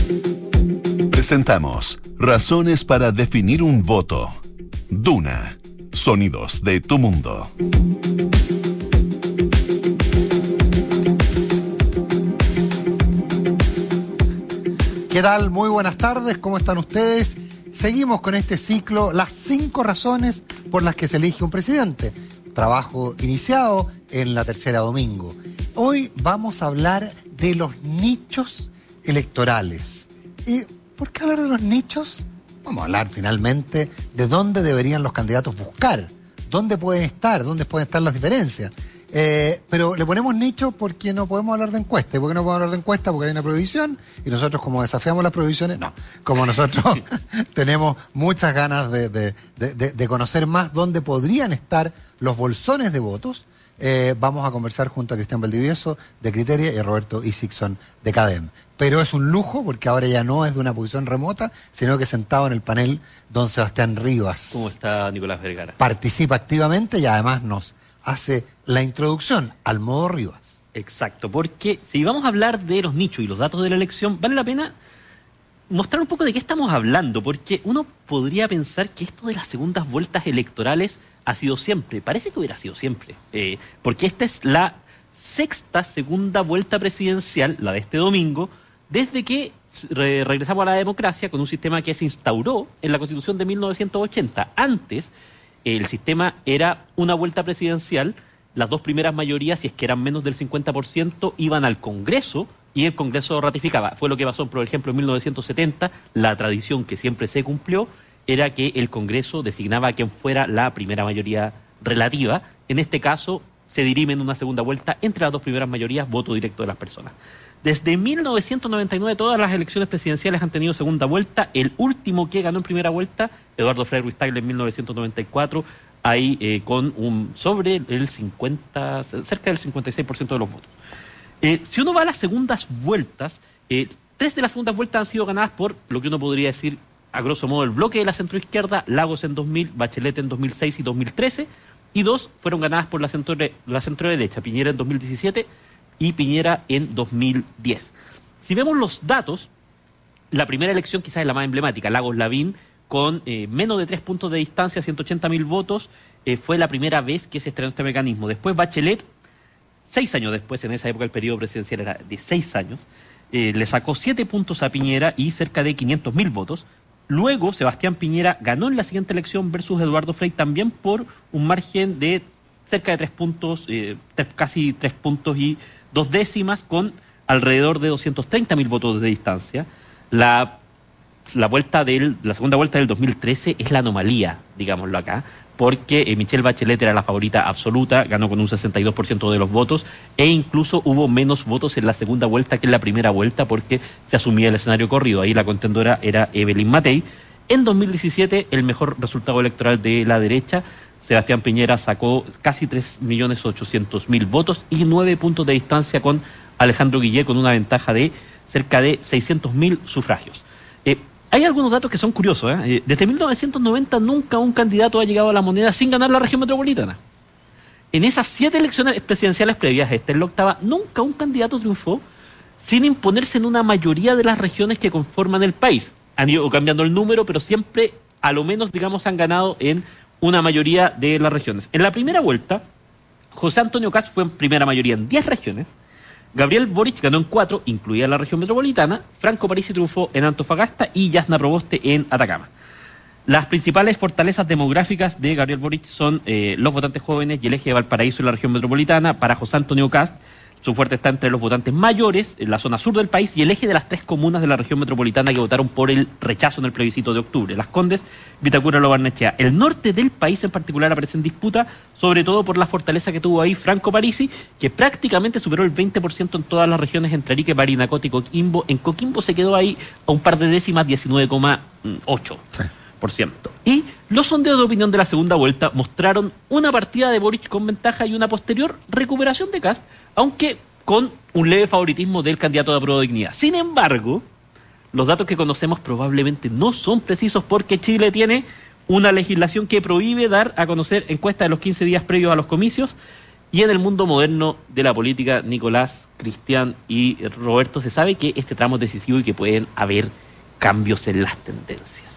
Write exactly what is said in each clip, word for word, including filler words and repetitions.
Presentamos Razones para definir un voto. Duna. Sonidos de tu mundo. ¿Qué tal? Muy buenas tardes, ¿cómo están ustedes? Seguimos con este ciclo, las cinco razones por las que se elige un presidente. Trabajo iniciado en la tercera domingo. Hoy vamos a hablar de los nichos electorales. ¿Y por qué hablar de los nichos? Vamos a hablar finalmente de dónde deberían los candidatos buscar, dónde pueden estar, dónde pueden estar las diferencias. Eh, pero le ponemos nicho porque no podemos hablar de encuesta. ¿Y por qué no podemos hablar de encuesta? Porque hay una prohibición y nosotros, como desafiamos las prohibiciones, no. Como nosotros tenemos muchas ganas de, de, de, de, de conocer más dónde podrían estar los bolsones de votos, eh, vamos a conversar junto a Cristian Valdivieso de Criteria y a Roberto Isixson de CADEM. Pero es un lujo porque ahora ya no es de una posición remota, sino que sentado en el panel don Sebastián Rivas. ¿Cómo está Nicolás Vergara? Participa activamente y además nos hace la introducción al modo Rivas. Exacto, porque si vamos a hablar de los nichos y los datos de la elección, vale la pena mostrar un poco de qué estamos hablando, porque uno podría pensar que esto de las segundas vueltas electorales ha sido siempre, parece que hubiera sido siempre, eh, porque esta es la sexta segunda vuelta presidencial, la de este domingo, desde que re- regresamos a la democracia con un sistema que se instauró en la Constitución de mil novecientos ochenta. Antes, el sistema era una vuelta presidencial, las dos primeras mayorías, si es que eran menos del cincuenta por ciento, iban al Congreso y el Congreso ratificaba. Fue lo que pasó, por ejemplo, en mil novecientos setenta, la tradición que siempre se cumplió era que el Congreso designaba a quien fuera la primera mayoría relativa. En este caso, se dirime en una segunda vuelta entre las dos primeras mayorías, voto directo de las personas. Desde mil novecientos noventa y nueve todas las elecciones presidenciales han tenido segunda vuelta. El último que ganó en primera vuelta, Eduardo Frei Ruiz-Tagle en mil novecientos noventa y cuatro, ahí eh, con un sobre el cincuenta, cerca del cincuenta y seis por ciento de los votos. Eh, si uno va a las segundas vueltas, eh, tres de las segundas vueltas han sido ganadas por lo que uno podría decir, a grosso modo, el bloque de la centroizquierda, Lagos en dos mil, Bachelet en dos mil seis y dos mil trece, y dos fueron ganadas por la centro, la centroderecha, Piñera en dos mil diecisiete y Piñera en dos mil diez. Si vemos los datos, la primera elección quizás es la más emblemática, Lagos-Lavín, con eh, menos de tres puntos de distancia, ciento ochenta mil votos, eh, fue la primera vez que se estrenó este mecanismo. Después Bachelet, seis años después, en esa época el periodo presidencial era de seis años, eh, le sacó siete puntos a Piñera y cerca de quinientos mil votos. Luego Sebastián Piñera ganó en la siguiente elección versus Eduardo Frei también por un margen de cerca de tres puntos, eh, tres, casi tres puntos y dos décimas, con alrededor de doscientos treinta mil votos de distancia. La, la, vuelta del, la segunda vuelta del dos mil trece es la anomalía, digámoslo acá, porque eh, Michelle Bachelet era la favorita absoluta, ganó con un sesenta y dos por ciento de los votos, e incluso hubo menos votos en la segunda vuelta que en la primera vuelta porque se asumía el escenario corrido. Ahí la contendora era Evelyn Matei. En dos mil diecisiete, el mejor resultado electoral de la derecha, Sebastián Piñera sacó casi tres millones ochocientos mil votos y nueve puntos de distancia con Alejandro Guillé, con una ventaja de cerca de seiscientos mil sufragios. Eh, hay algunos datos que son curiosos, ¿eh? Desde mil novecientos noventa nunca un candidato ha llegado a la moneda sin ganar la región metropolitana. En esas siete elecciones presidenciales previas, esta en la octava, nunca un candidato triunfó sin imponerse en una mayoría de las regiones que conforman el país. Han ido cambiando el número, pero siempre, a lo menos, digamos, han ganado en una mayoría de las regiones. En la primera vuelta, José Antonio Kast fue en primera mayoría en diez regiones, Gabriel Boric ganó en cuatro, incluida la región metropolitana, Franco Parisi triunfó en Antofagasta y Yasna Proboste en Atacama. Las principales fortalezas demográficas de Gabriel Boric son eh, los votantes jóvenes y el eje de Valparaíso en la región metropolitana. Para José Antonio Kast, su fuerte está entre los votantes mayores en la zona sur del país y el eje de las tres comunas de la región metropolitana que votaron por el rechazo en el plebiscito de octubre: Las Condes, Vitacura, Lo Barnechea. El norte del país en particular aparece en disputa, sobre todo por la fortaleza que tuvo ahí Franco Parisi, que prácticamente superó el veinte por ciento en todas las regiones entre Arica, Parinacota y Coquimbo. En Coquimbo se quedó ahí a un par de décimas, diecinueve coma ocho por ciento. Sí. Y los sondeos de opinión de la segunda vuelta mostraron una partida de Boric con ventaja y una posterior recuperación de Kast, aunque con un leve favoritismo del candidato de Apruebo Dignidad. Sin embargo, los datos que conocemos probablemente no son precisos, porque Chile tiene una legislación que prohíbe dar a conocer encuestas de los quince días previos a los comicios, Y en el mundo moderno de la política, Nicolás, Cristian y Roberto, se sabe que este tramo es decisivo y que pueden haber cambios en las tendencias.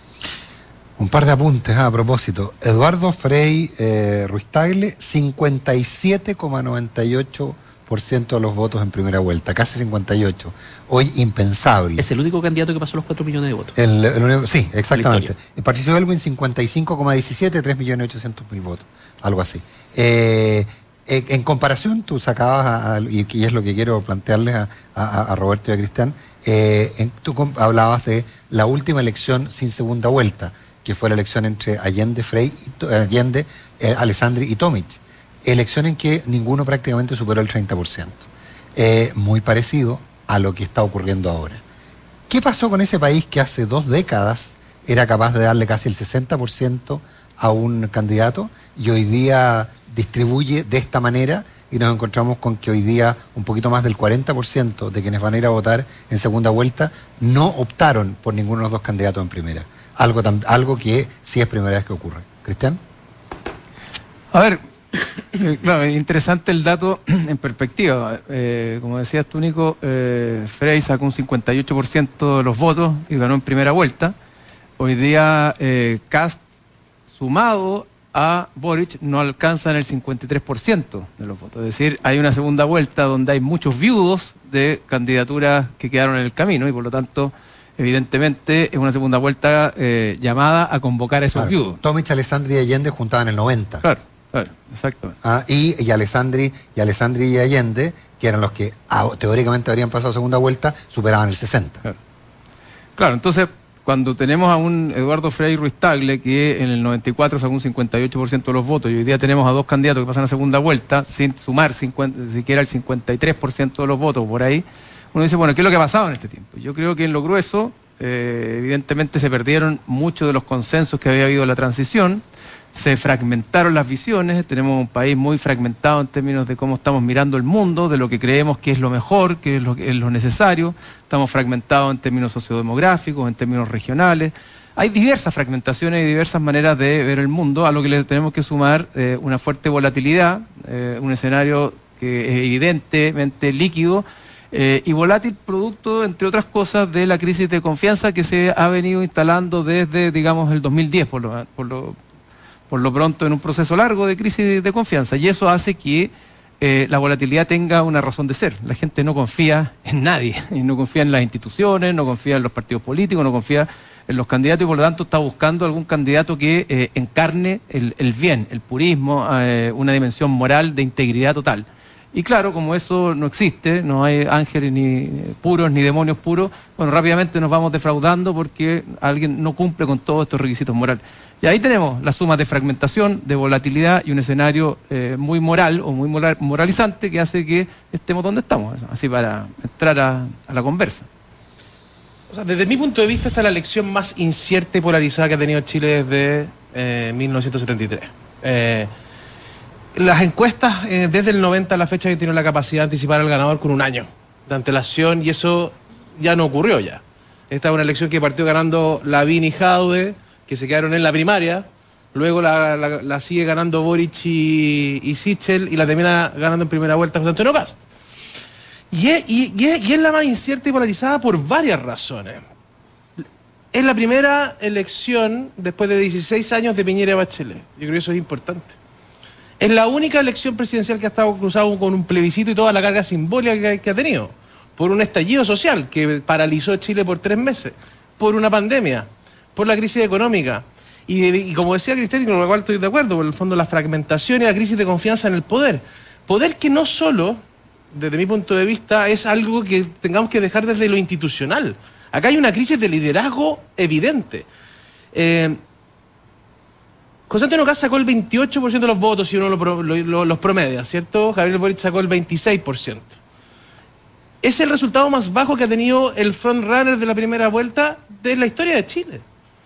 Un par de apuntes ah, a propósito. Eduardo Frei eh, Ruiz Tagle, cincuenta y siete coma noventa y ocho por ciento de los votos en primera vuelta, casi cincuenta y ocho. Hoy impensable. Es el único candidato que pasó los cuatro millones de votos. El, el único, sí, exactamente. El Patricio Elwin, cincuenta y cinco coma diecisiete, tres millones ochocientos mil votos, algo así. Eh, en comparación, tú sacabas, a, a, y, y es lo que quiero plantearles a, a, a Roberto y a Cristian, eh, en, tú hablabas de la última elección sin segunda vuelta, que fue la elección entre Allende, Frei, y, Allende, eh, Alessandri y Tomic. Elección en que ninguno prácticamente superó el treinta por ciento. Eh, muy parecido a lo que está ocurriendo ahora. ¿Qué pasó con ese país que hace dos décadas era capaz de darle casi el sesenta por ciento a un candidato y hoy día distribuye de esta manera, y nos encontramos con que hoy día un poquito más del cuarenta por ciento de quienes van a ir a votar en segunda vuelta no optaron por ninguno de los dos candidatos en primera? Algo, tan, algo que sí es primera vez que ocurre. ¿Cristian? A ver, eh, claro, interesante el dato en perspectiva. Eh, como decías tú, Nico, eh, Frei sacó un cincuenta y ocho por ciento de los votos y ganó en primera vuelta. Hoy día eh, Kast, sumado a Boric, no alcanzan el cincuenta y tres por ciento de los votos. Es decir, hay una segunda vuelta donde hay muchos viudos de candidaturas que quedaron en el camino y por lo tanto, evidentemente, es una segunda vuelta eh, llamada a convocar a esos claro. viudos. Tomic, Alessandri y Allende juntaban el noventa. Claro, claro, exactamente. Ah, y, y Alessandri y Alessandri y Allende, que eran los que ah, teóricamente habrían pasado segunda vuelta, superaban el sesenta. Claro, claro, entonces, cuando tenemos a un Eduardo Frei Ruiz Tagle que en el noventa y cuatro sacó un cincuenta y ocho por ciento de los votos y hoy día tenemos a dos candidatos que pasan a segunda vuelta sin sumar cincuenta, siquiera el cincuenta y tres por ciento de los votos por ahí, uno dice, bueno, ¿qué es lo que ha pasado en este tiempo? Yo creo que en lo grueso, eh, evidentemente se perdieron muchos de los consensos que había habido en la transición, se fragmentaron las visiones, tenemos un país muy fragmentado en términos de cómo estamos mirando el mundo, de lo que creemos que es lo mejor, que es lo, que es lo necesario, estamos fragmentados en términos sociodemográficos, en términos regionales. Hay diversas fragmentaciones y diversas maneras de ver el mundo, a lo que le tenemos que sumar eh, una fuerte volatilidad, eh, un escenario que es evidentemente líquido, Eh, y volátil producto, entre otras cosas, de la crisis de confianza que se ha venido instalando desde, digamos, el dos mil diez, por lo, por lo, por lo pronto en un proceso largo de crisis de confianza. Y eso hace que eh, la volatilidad tenga una razón de ser. La gente no confía en nadie, y no confía en las instituciones, no confía en los partidos políticos, no confía en los candidatos y por lo tanto está buscando algún candidato que eh, encarne el, el bien, el purismo, eh, una dimensión moral de integridad total. Y claro, como eso no existe, no hay ángeles ni puros ni demonios puros, bueno, rápidamente nos vamos defraudando porque alguien no cumple con todos estos requisitos morales. Y ahí tenemos la suma de fragmentación, de volatilidad y un escenario eh, muy moral o muy moral, moralizante que hace que estemos donde estamos, así para entrar a, a la conversa. O sea, desde mi punto de vista, esta es la elección más incierta y polarizada que ha tenido Chile desde eh, mil novecientos setenta y tres. Eh, Las encuestas, eh, desde el noventa a la fecha, que tienen la capacidad de anticipar al ganador con un año de antelación, y eso ya no ocurrió ya. Esta es una elección que partió ganando Lavín y Jaude, que se quedaron en la primaria, luego la, la, la sigue ganando Boric y, y Sichel, y la termina ganando en primera vuelta José Antonio Kast. Y es, y, y, es, y es la más incierta y polarizada por varias razones. Es la primera elección después de dieciséis años de Piñera y Bachelet. Yo creo que eso es importante. Es la única elección presidencial que ha estado cruzado con un plebiscito y toda la carga simbólica que, que ha tenido. Por un estallido social que paralizó Chile por tres meses. Por una pandemia. Por la crisis económica. Y, y como decía Cristian, y con lo cual estoy de acuerdo, por el fondo la fragmentación y la crisis de confianza en el poder. Poder que no solo, desde mi punto de vista, es algo que tengamos que dejar desde lo institucional. Acá hay una crisis de liderazgo evidente. Eh... José Antonio Kast sacó el veintiocho por ciento de los votos si uno lo, lo, lo, los promedia, ¿cierto? Gabriel Boric sacó el veintiséis por ciento. Es el resultado más bajo que ha tenido el frontrunner de la primera vuelta de la historia de Chile.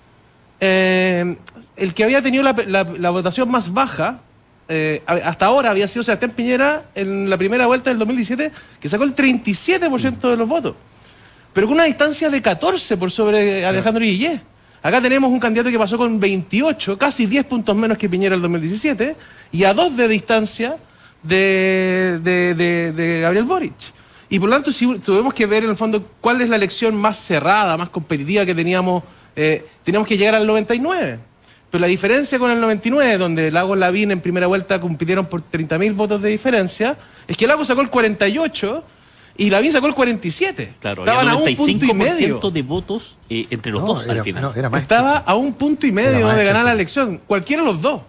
Eh, el que había tenido la, la, la votación más baja, eh, hasta ahora había sido Sebastián Piñera en la primera vuelta del dos mil diecisiete, que sacó el treinta y siete por ciento de los votos. Pero con una distancia de catorce por sobre Alejandro Guillé. Acá tenemos un candidato que pasó con veintiocho, casi diez puntos menos que Piñera en el dos mil diecisiete, y a dos de distancia de, de, de, de Gabriel Boric. Y por lo tanto, si tuvimos que ver en el fondo cuál es la elección más cerrada, más competitiva que teníamos, eh, teníamos que llegar al noventa y nueve. Pero la diferencia con el noventa y nueve, donde Lagos y Lavín en primera vuelta compitieron por treinta mil votos de diferencia, es que Lagos sacó el cuarenta y ocho y Lavín sacó el cuarenta y siete. Claro, estaban había a un punto y medio de votos eh, entre los No, dos era- al final. no, era más Estaba chico. a un punto y medio Era más de ganar chico. la elección, cualquiera de los dos.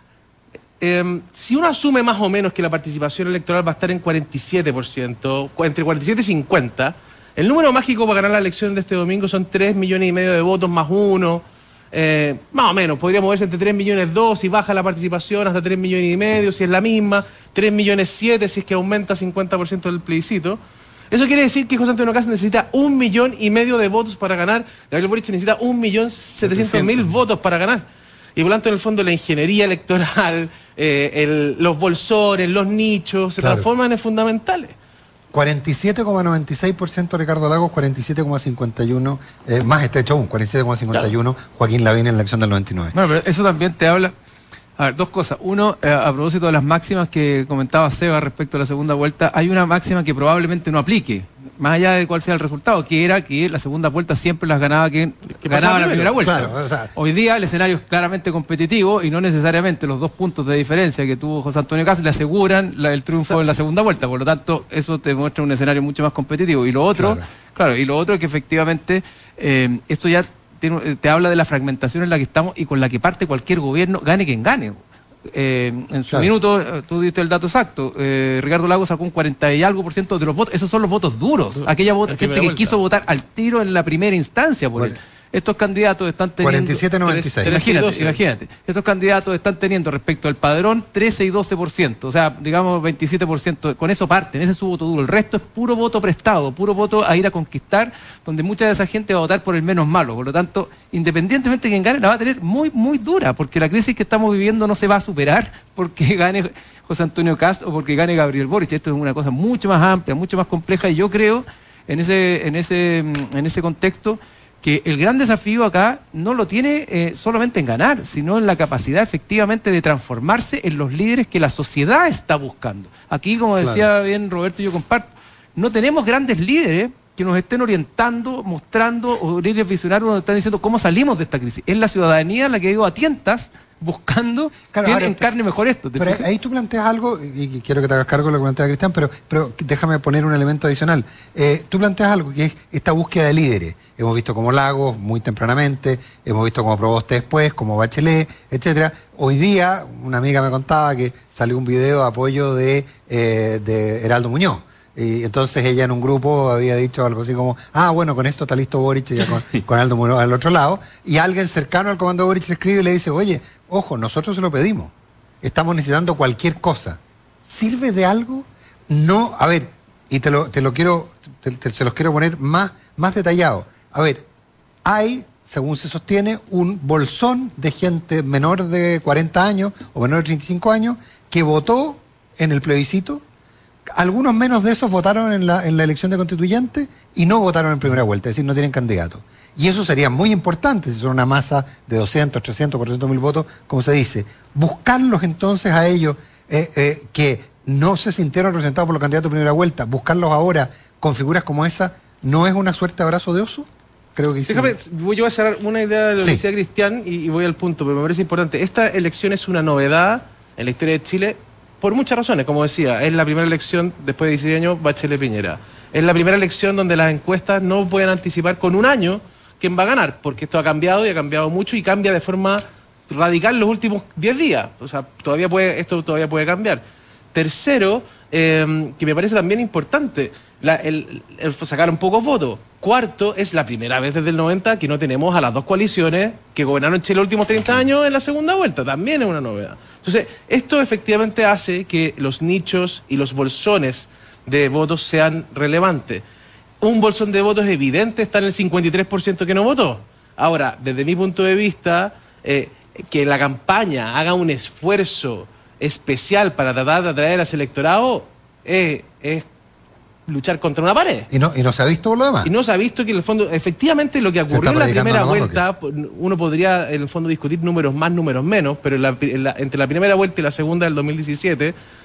Eh, si uno asume más o menos que la participación electoral va a estar en cuarenta y siete por ciento, cu- entre cuarenta y siete y cincuenta, el número mágico para ganar la elección de este domingo son tres millones y medio de votos más uno, eh, más o menos, podría moverse entre tres millones dos si baja la participación hasta tres millones y medio, si es la misma, tres millones siete si es que aumenta cincuenta por ciento del plebiscito. Eso quiere decir que José Antonio Kast necesita un millón y medio de votos para ganar, Gabriel Boric necesita un millón setecientos mil votos para ganar. Y por lo tanto, en el fondo, la ingeniería electoral, eh, el- los bolsones, los nichos, se Claro. transforman en fundamentales. cuarenta y siete coma noventa y seis por ciento Ricardo Lagos, cuarenta y siete coma cincuenta y uno, eh, más estrecho aún, cuarenta y siete coma cincuenta y uno Joaquín Lavín en la elección del noventa y nueve. Bueno, pero eso también te habla. A ver, dos cosas. Uno, eh, a propósito de las máximas que comentaba Seba respecto a la segunda vuelta, hay una máxima que probablemente no aplique, más allá de cuál sea el resultado, que era que la segunda vuelta siempre las ganaba quien Que ganaba pasaba la primera primero. vuelta. Claro, o sea- Hoy día el escenario es claramente competitivo y no necesariamente los dos puntos de diferencia que tuvo José Antonio Kast le aseguran la- el triunfo en la segunda vuelta. Por lo tanto, eso te muestra un escenario mucho más competitivo. Y lo otro, Claro. claro, y lo otro es que efectivamente eh, esto ya tiene- te habla de la fragmentación en la que estamos y con la que parte cualquier gobierno, gane quien gane. Eh, en su Claro. minuto, eh, tú diste el dato exacto, eh, Ricardo Lagos sacó un cuarenta y algo por ciento de los votos, esos son los votos duros, aquella vot- En gente primera que vuelta. quiso votar al tiro en la primera instancia por Bueno. él. Estos candidatos están teniendo... cuarenta y siete noventa y seis. Tres- Imagínate, doce. imagínate. Estos candidatos están teniendo respecto al padrón trece y doce por ciento, o sea, digamos veintisiete por ciento. Con eso parten, ese es su voto duro. El resto es puro voto prestado, puro voto a ir a conquistar, donde mucha de esa gente va a votar por el menos malo. Por lo tanto, independientemente de quien gane, la va a tener muy, muy dura, porque la crisis que estamos viviendo no se va a superar porque gane José Antonio Kast o porque gane Gabriel Boric. Esto es una cosa mucho más amplia, mucho más compleja, y yo creo, en ese, en ese, en ese contexto, que el gran desafío acá no lo tiene eh, solamente en ganar, sino en la capacidad efectivamente de transformarse en los líderes que la sociedad está buscando. Aquí, como decía Claro. bien Roberto, yo comparto, no tenemos grandes líderes que nos estén orientando, mostrando, o líderes visionarios nos están diciendo cómo salimos de esta crisis. Es la ciudadanía la que ha ido a tientas buscando Claro, quién ahora, encarne mejor esto. ¿te Pero fijas? ahí tú planteas algo, y y quiero que te hagas cargo de lo que plantea Cristian, pero, pero déjame poner un elemento adicional. Eh, tú planteas algo que es esta búsqueda de líderes. Hemos visto como Lagos muy tempranamente, hemos visto como Proboste después, como Bachelet, etcétera. Hoy día, una amiga me contaba que salió un video de apoyo de, eh, de Heraldo Muñoz. Y entonces ella en un grupo había dicho algo así como, ah, bueno, con esto está listo Boric, ya con, con Aldo Muñoz al otro lado. Y alguien cercano al comando de Boric le escribe y le dice, oye, ojo, nosotros se lo pedimos. Estamos necesitando cualquier cosa. ¿Sirve de algo? No, a ver, y te lo, te lo quiero, te- te- se los quiero poner más, más detallado. A ver, hay, según se sostiene, un bolsón de gente menor de cuarenta años o menor de treinta y cinco años que votó en el plebiscito. Algunos menos de esos votaron en la, en la elección de constituyente y no votaron en primera vuelta, es decir, no tienen candidato. Y eso sería muy importante si son una masa de doscientos, trescientos, cuatrocientos mil votos, como se dice. Buscarlos entonces a ellos eh, eh, que no se sintieron representados por los candidatos de primera vuelta, buscarlos ahora con figuras como esa, ¿no es una suerte de abrazo de oso? Creo que sí. Déjame, voy yo a cerrar una idea de lo Sí. que decía Cristian y, y voy al punto, pero me parece importante. Esta elección es una novedad en la historia de Chile por muchas razones. Como decía, es la primera elección después de dieciséis años, Bachelet Piñera. Es la primera elección donde las encuestas no pueden anticipar con un año quién va a ganar, porque esto ha cambiado y ha cambiado mucho y cambia de forma radical los últimos diez días. O sea, todavía puede, esto todavía puede cambiar. Tercero, eh, que me parece también importante, la- el, el sacar un pocos votos. Cuarto, es la primera vez desde el noventa que no tenemos a las dos coaliciones que gobernaron Chile los últimos treinta años en la segunda vuelta. También es una novedad. Entonces, esto efectivamente hace que los nichos y los bolsones de votos sean relevantes. Un bolsón de votos evidente está en el cincuenta y tres por ciento que no votó. Ahora, desde mi punto de vista, eh, que la campaña haga un esfuerzo especial para tratar de atraer a ese electorado eh, es luchar contra una pared. Y no, y no se ha visto por lo demás. Y no se ha visto que en el fondo, efectivamente lo que Se ocurrió está en la predicando primera a Don vuelta, uno podría en el fondo discutir números más, números menos, pero en la- en la- entre la primera vuelta y la segunda del dos mil diecisiete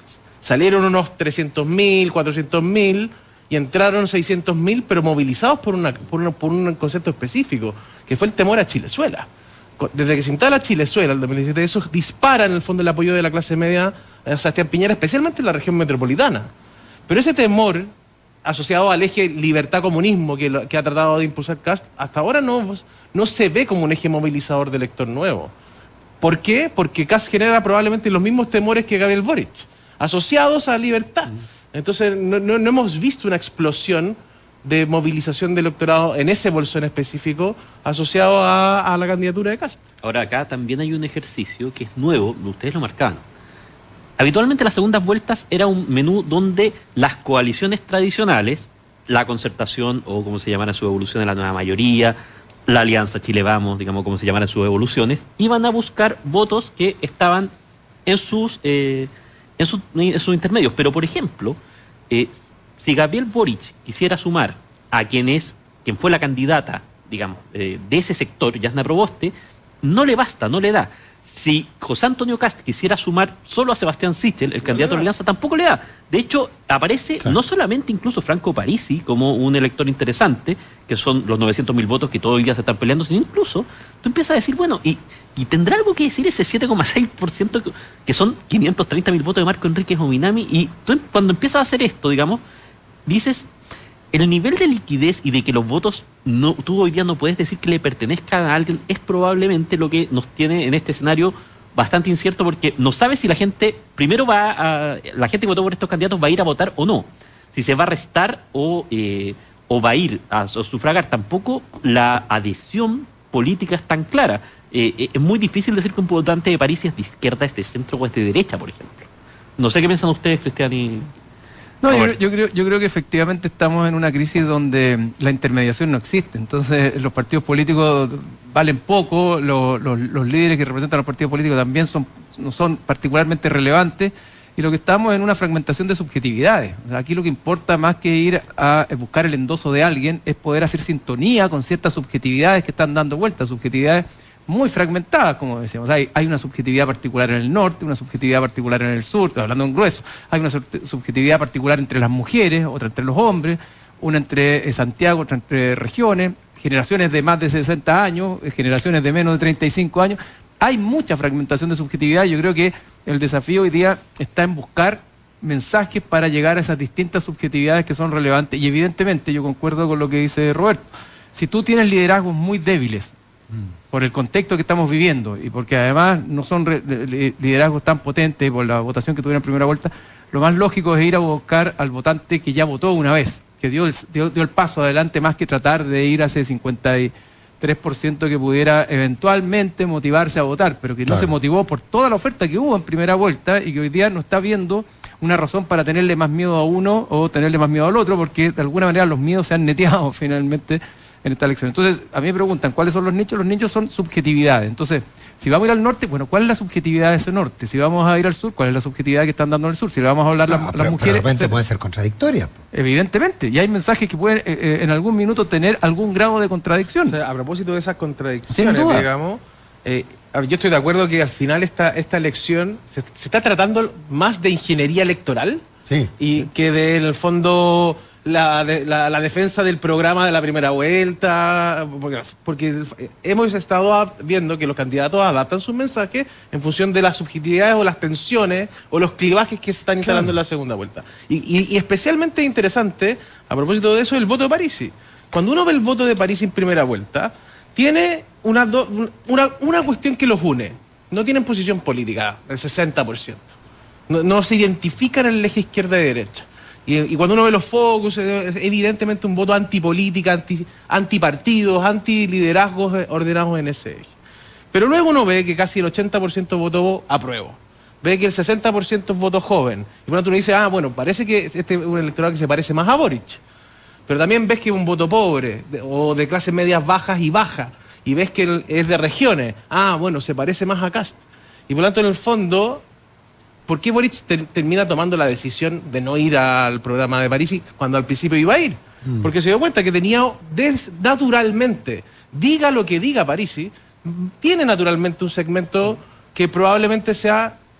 Salieron unos trescientos mil, cuatrocientos mil y entraron seiscientos mil, pero movilizados por, una, por, una, por un concepto específico, que fue el temor a Chilezuela. Desde que se instala Chilezuela, el dos mil diecisiete, eso dispara en el fondo el apoyo de la clase media a Sebastián Piñera, especialmente en la región metropolitana. Pero ese temor, asociado al eje libertad-comunismo que, lo, que ha tratado de impulsar Kast, hasta ahora no, no se ve como un eje movilizador de elector nuevo. ¿Por qué? Porque Kast genera probablemente los mismos temores que Gabriel Boric, asociados a libertad. Entonces no, no, no hemos visto una explosión de movilización del electorado en ese bolsón específico asociado a, a la candidatura de Kast. Ahora acá también hay un ejercicio que es nuevo, ustedes lo marcaban. Habitualmente las segundas vueltas era un menú donde las coaliciones tradicionales, la concertación o como se llamara su evolución de la nueva mayoría, la alianza Chile Vamos, digamos como se llamaran sus evoluciones, iban a buscar votos que estaban en sus, eh, en, su, en sus intermedios. Pero por ejemplo, eh, si Gabriel Boric quisiera sumar a quien es, quien fue la candidata, digamos, eh, de ese sector, Jasna Proboste, no le basta, no le da. Si José Antonio Kast quisiera sumar solo a Sebastián Sichel, el candidato de la Alianza, tampoco le da. De hecho, aparece sí. no solamente incluso Franco Parisi como un elector interesante, que son los novecientos mil votos que todo el día se están peleando, sino incluso tú empiezas a decir, bueno, y, y tendrá algo que decir ese siete coma seis por ciento que, que son quinientos treinta mil votos de Marco Enríquez Ominami, y tú cuando empiezas a hacer esto, digamos, dices, el nivel de liquidez y de que los votos, no, tú hoy día no puedes decir que le pertenezcan a alguien, es probablemente lo que nos tiene en este escenario bastante incierto, porque no sabes si la gente, primero va a, la gente que votó por estos candidatos va a ir a votar o no, si se va a restar o, eh, o va a ir a, a sufragar. Tampoco la adhesión política es tan clara. Eh, es muy difícil decir que un votante de París es de izquierda, es de centro o es de derecha, por ejemplo. No sé qué piensan ustedes, Cristian y... No, yo, yo, creo, yo creo que efectivamente estamos en una crisis donde la intermediación no existe. Entonces, los partidos políticos valen poco, los, los, los líderes que representan a los partidos políticos también son, no son particularmente relevantes, y lo que estamos es en una fragmentación de subjetividades. O sea, aquí lo que importa más que ir a buscar el endoso de alguien es poder hacer sintonía con ciertas subjetividades que están dando vueltas, subjetividades muy fragmentadas, como decíamos. Hay, hay una subjetividad particular en el norte, una subjetividad particular en el sur, hablando en grueso. Hay una subjetividad particular entre las mujeres, otra entre los hombres, una entre Santiago, otra entre regiones, generaciones de más de sesenta años, generaciones de menos de treinta y cinco años. Hay mucha fragmentación de subjetividad. Yo creo que el desafío hoy día está en buscar mensajes para llegar a esas distintas subjetividades que son relevantes. Y evidentemente, yo concuerdo con lo que dice Roberto, si tú tienes liderazgos muy débiles, por el contexto que estamos viviendo y porque además no son re, de, liderazgos tan potentes por la votación que tuvieron en primera vuelta, lo más lógico es ir a buscar al votante que ya votó una vez, que dio el, dio, dio el paso adelante, más que tratar de ir a ese cincuenta y tres por ciento que pudiera eventualmente motivarse a votar, pero que claro. no se motivó por toda la oferta que hubo en primera vuelta y que hoy día no está viendo una razón para tenerle más miedo a uno o tenerle más miedo al otro, porque de alguna manera los miedos se han neteado finalmente en esta elección. Entonces, a mí me preguntan, ¿cuáles son los nichos? Los nichos son subjetividades. Entonces, si vamos a ir al norte, bueno, ¿cuál es la subjetividad de ese norte? Si vamos a ir al sur, ¿cuál es la subjetividad que están dando en el sur? Si le vamos a hablar a no, las, pero, las mujeres... Pero de repente puede ser contradictoria. Evidentemente, y hay mensajes que pueden eh, eh, en algún minuto tener algún grado de contradicción. O sea, a propósito de esas contradicciones, digamos, eh, yo estoy de acuerdo que al final esta, esta elección se, se está tratando más de ingeniería electoral sí, y sí. que de, en el fondo... La, de, la, la defensa del programa de la primera vuelta, porque, porque hemos estado viendo que los candidatos adaptan sus mensajes en función de las subjetividades o las tensiones o los clivajes que se están instalando claro. en la segunda vuelta. Y, y, y especialmente interesante, a propósito de eso, el voto de Parisi. Cuando uno ve el voto de Parisi en primera vuelta, tiene una, do, una, una cuestión que los une. No tienen posición política, el sesenta por ciento. No, no se identifican en el eje izquierda y derecha. Y, y cuando uno ve los focos, es evidentemente un voto antipolítica, anti, antipartidos, antiliderazgos ordenados en ese eje. Pero luego uno ve que casi el ochenta por ciento votó apruebo. Ve que el sesenta por ciento votó joven. Y por lo tanto uno dice, ah, bueno, parece que este es un electorado que se parece más a Boric. Pero también ves que es un voto pobre, de, o de clases medias bajas y bajas. Y ves que el, es de regiones. Ah, bueno, se parece más a Kast. Y por lo tanto, en el fondo... ¿Por qué Boric te, termina tomando la decisión de no ir al programa de Parisi cuando al principio iba a ir? Mm. Porque se dio cuenta que tenía des, naturalmente, diga lo que diga Parisi, tiene naturalmente un segmento que probablemente sea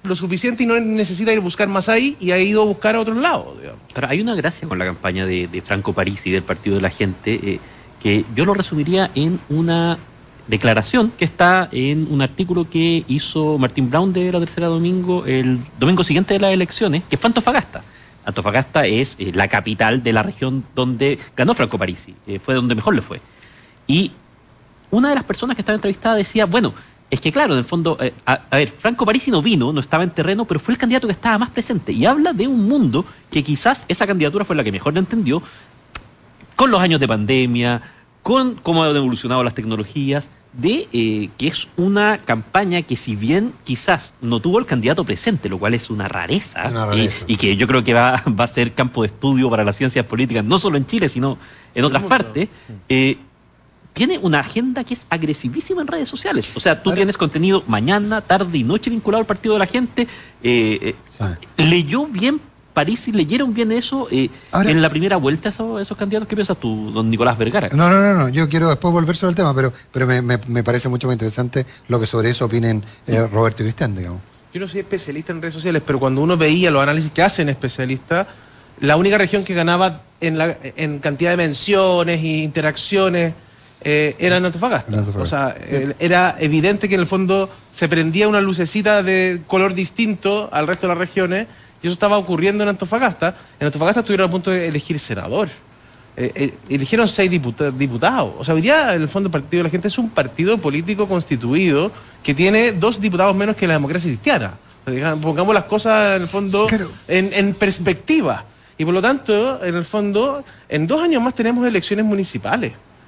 lo suficiente y no necesita ir a buscar más ahí y ha ido a buscar a otros lados, digamos. Ahora, hay una gracia con la campaña de, de Franco Parisi del Partido de la Gente, eh, que yo lo resumiría en una declaración que está en un artículo que hizo Martín Brown de La Tercera Domingo el domingo siguiente de las elecciones, que fue Antofagasta. Antofagasta es eh, la capital de la región donde ganó Franco Parisi, eh, fue donde mejor le fue. Y una de las personas que estaba entrevistada decía, bueno, es que claro, en el fondo, eh, a, a ver, Franco Parisi no vino, no estaba en terreno, pero fue el candidato que estaba más presente. Y habla de un mundo que quizás esa candidatura fue la que mejor lo entendió, con los años de pandemia, con cómo han evolucionado las tecnologías, de eh, que es una campaña que si bien quizás no tuvo el candidato presente, lo cual es una rareza, Una rareza. Y, y que yo creo que va, va a ser campo de estudio para las ciencias políticas, no solo en Chile, sino en otras partes, eh, tiene una agenda que es agresivísima en redes sociales. O sea, tú Ahora, tienes contenido mañana, tarde y noche vinculado al Partido de la Gente. Eh, eh, Sí. ¿Leyó bien Parisi, leyeron bien eso eh, Ahora- en la primera vuelta esos, esos candidatos? ¿Qué piensas tú, don Nicolás Vergara? No, no, no, no, yo quiero después volver sobre el tema, pero, pero me, me, me parece mucho más interesante lo que sobre eso opinen eh, Roberto y Cristian, digamos. Yo no soy especialista en redes sociales, pero cuando uno veía los análisis que hacen especialistas, la única región que ganaba en, la, en cantidad de menciones e interacciones eh, era en Antofagasta. En Antofagasta. O sea, eh, era evidente que en el fondo se prendía una lucecita de color distinto al resto de las regiones, y eso estaba ocurriendo en Antofagasta. En Antofagasta estuvieron a punto de elegir senador. Eh, eh, eligieron seis diputa- diputados. O sea, hoy día, en el fondo, el Partido de la Gente es un partido político constituido que tiene dos diputados menos que la democracia cristiana. O sea, digamos, pongamos las cosas, en el fondo, Claro. en, en perspectiva. Y por lo tanto, en el fondo, en dos años más tenemos elecciones municipales.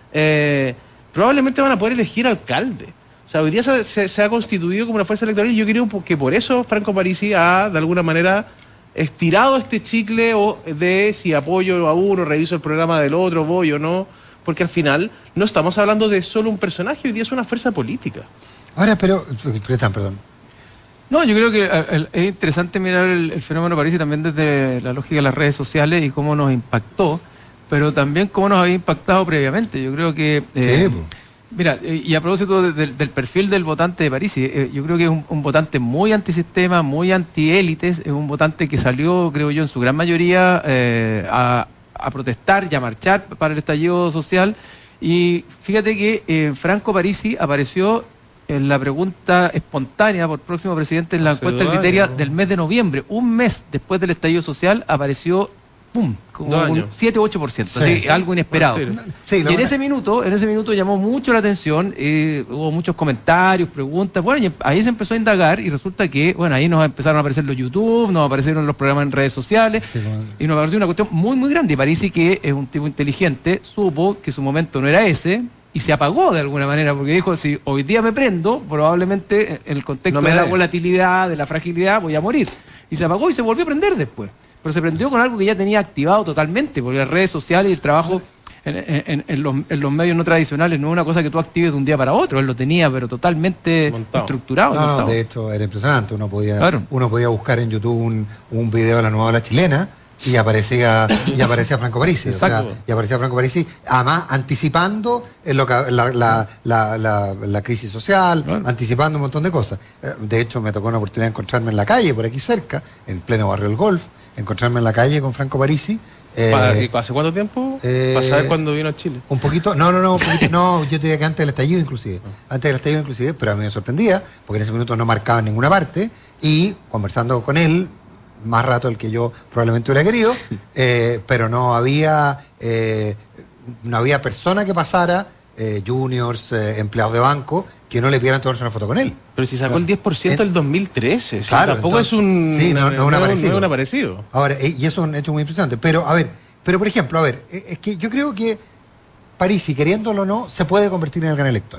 Eh, probablemente van a poder elegir alcalde. O sea, hoy día se, se- se ha constituido como una fuerza electoral, y yo creo que por eso Franco Parisi ha, de alguna manera, estirado este chicle o de si apoyo a uno, reviso el programa del otro, voy o no, porque al final no estamos hablando de solo un personaje, hoy día es una fuerza política. Ahora, pero, Cristian, perdón. No, yo creo que eh, el- es interesante mirar el, el fenómeno Parisi también desde la lógica de las redes sociales y cómo nos impactó, pero también cómo nos había impactado previamente. Yo creo que... eh, Sí, po. Mira, eh, y a propósito de- de- del perfil del votante de Parisi, eh, yo creo que es un, un votante muy antisistema, muy antiélites, es un votante que salió, creo yo, en su gran mayoría eh, a, a protestar y a marchar para el estallido social. Y fíjate que eh, Franco Parisi apareció en la pregunta espontánea por próximo presidente en la Hace encuesta dos criteria años. del mes de noviembre. Un mes después del estallido social apareció, ¡pum!, como Dos un años. siete u ocho por ciento. Sí. Así, algo inesperado. Bueno, Sí, lo Y en una- ese minuto, en ese minuto llamó mucho la atención, eh, hubo muchos comentarios, preguntas, bueno, y ahí se empezó a indagar y resulta que, bueno, ahí nos empezaron a aparecer los YouTube, nos aparecieron los programas en redes sociales, Sí, como- y nos apareció una cuestión muy, muy grande. Y Parisi, que es un tipo inteligente, supo que su momento no era ese y se apagó de alguna manera, porque dijo, si hoy día me prendo, probablemente en el contexto No me de la dé. volatilidad, de la fragilidad, voy a morir. Y se apagó y se volvió a prender después. Pero se prendió con algo que ya tenía activado totalmente, porque las redes sociales y el trabajo en, en- en los, en los medios no tradicionales no es una cosa que tú actives de un día para otro. Él lo tenía, pero totalmente Montado. estructurado. No, no, montado. de hecho era impresionante. Uno podía, Claro. uno podía buscar en YouTube un, un video de la nueva ola chilena y aparecía, y aparecía Franco Parisi. O sea, Exacto. y aparecía Franco Parisi, además anticipando en lo que, la, la, la, la, la crisis social, Claro. anticipando un montón de cosas. Eh, De hecho, me tocó una oportunidad de encontrarme en la calle, por aquí cerca, en pleno barrio del Golf, encontrarme en la calle con Franco Parisi. eh, ¿Para qué- ¿Hace cuánto tiempo? eh, Para saber cuándo vino a Chile. Un poquito, no, no, no, un poquito, no, yo te diría que antes del estallido inclusive, antes del estallido inclusive, pero a mí me sorprendía, porque en ese minuto no marcaba en ninguna parte, y conversando con él, más rato del que yo probablemente hubiera querido, eh, pero no había, eh, no había persona que pasara, eh, juniors, eh, empleados de banco, que no le pidieran tomarse una foto con él. Pero si sacó el diez por ciento En- del dos mil trece. sí, Claro, tampoco entonces, es un, sí, no- no es un aparecido. no es un aparecido. Ahora, eh, y eso es un hecho muy impresionante. Pero, a ver, pero por ejemplo, a ver, eh, es que yo creo que Parisi, queriéndolo o no, se puede convertir en el gran elector.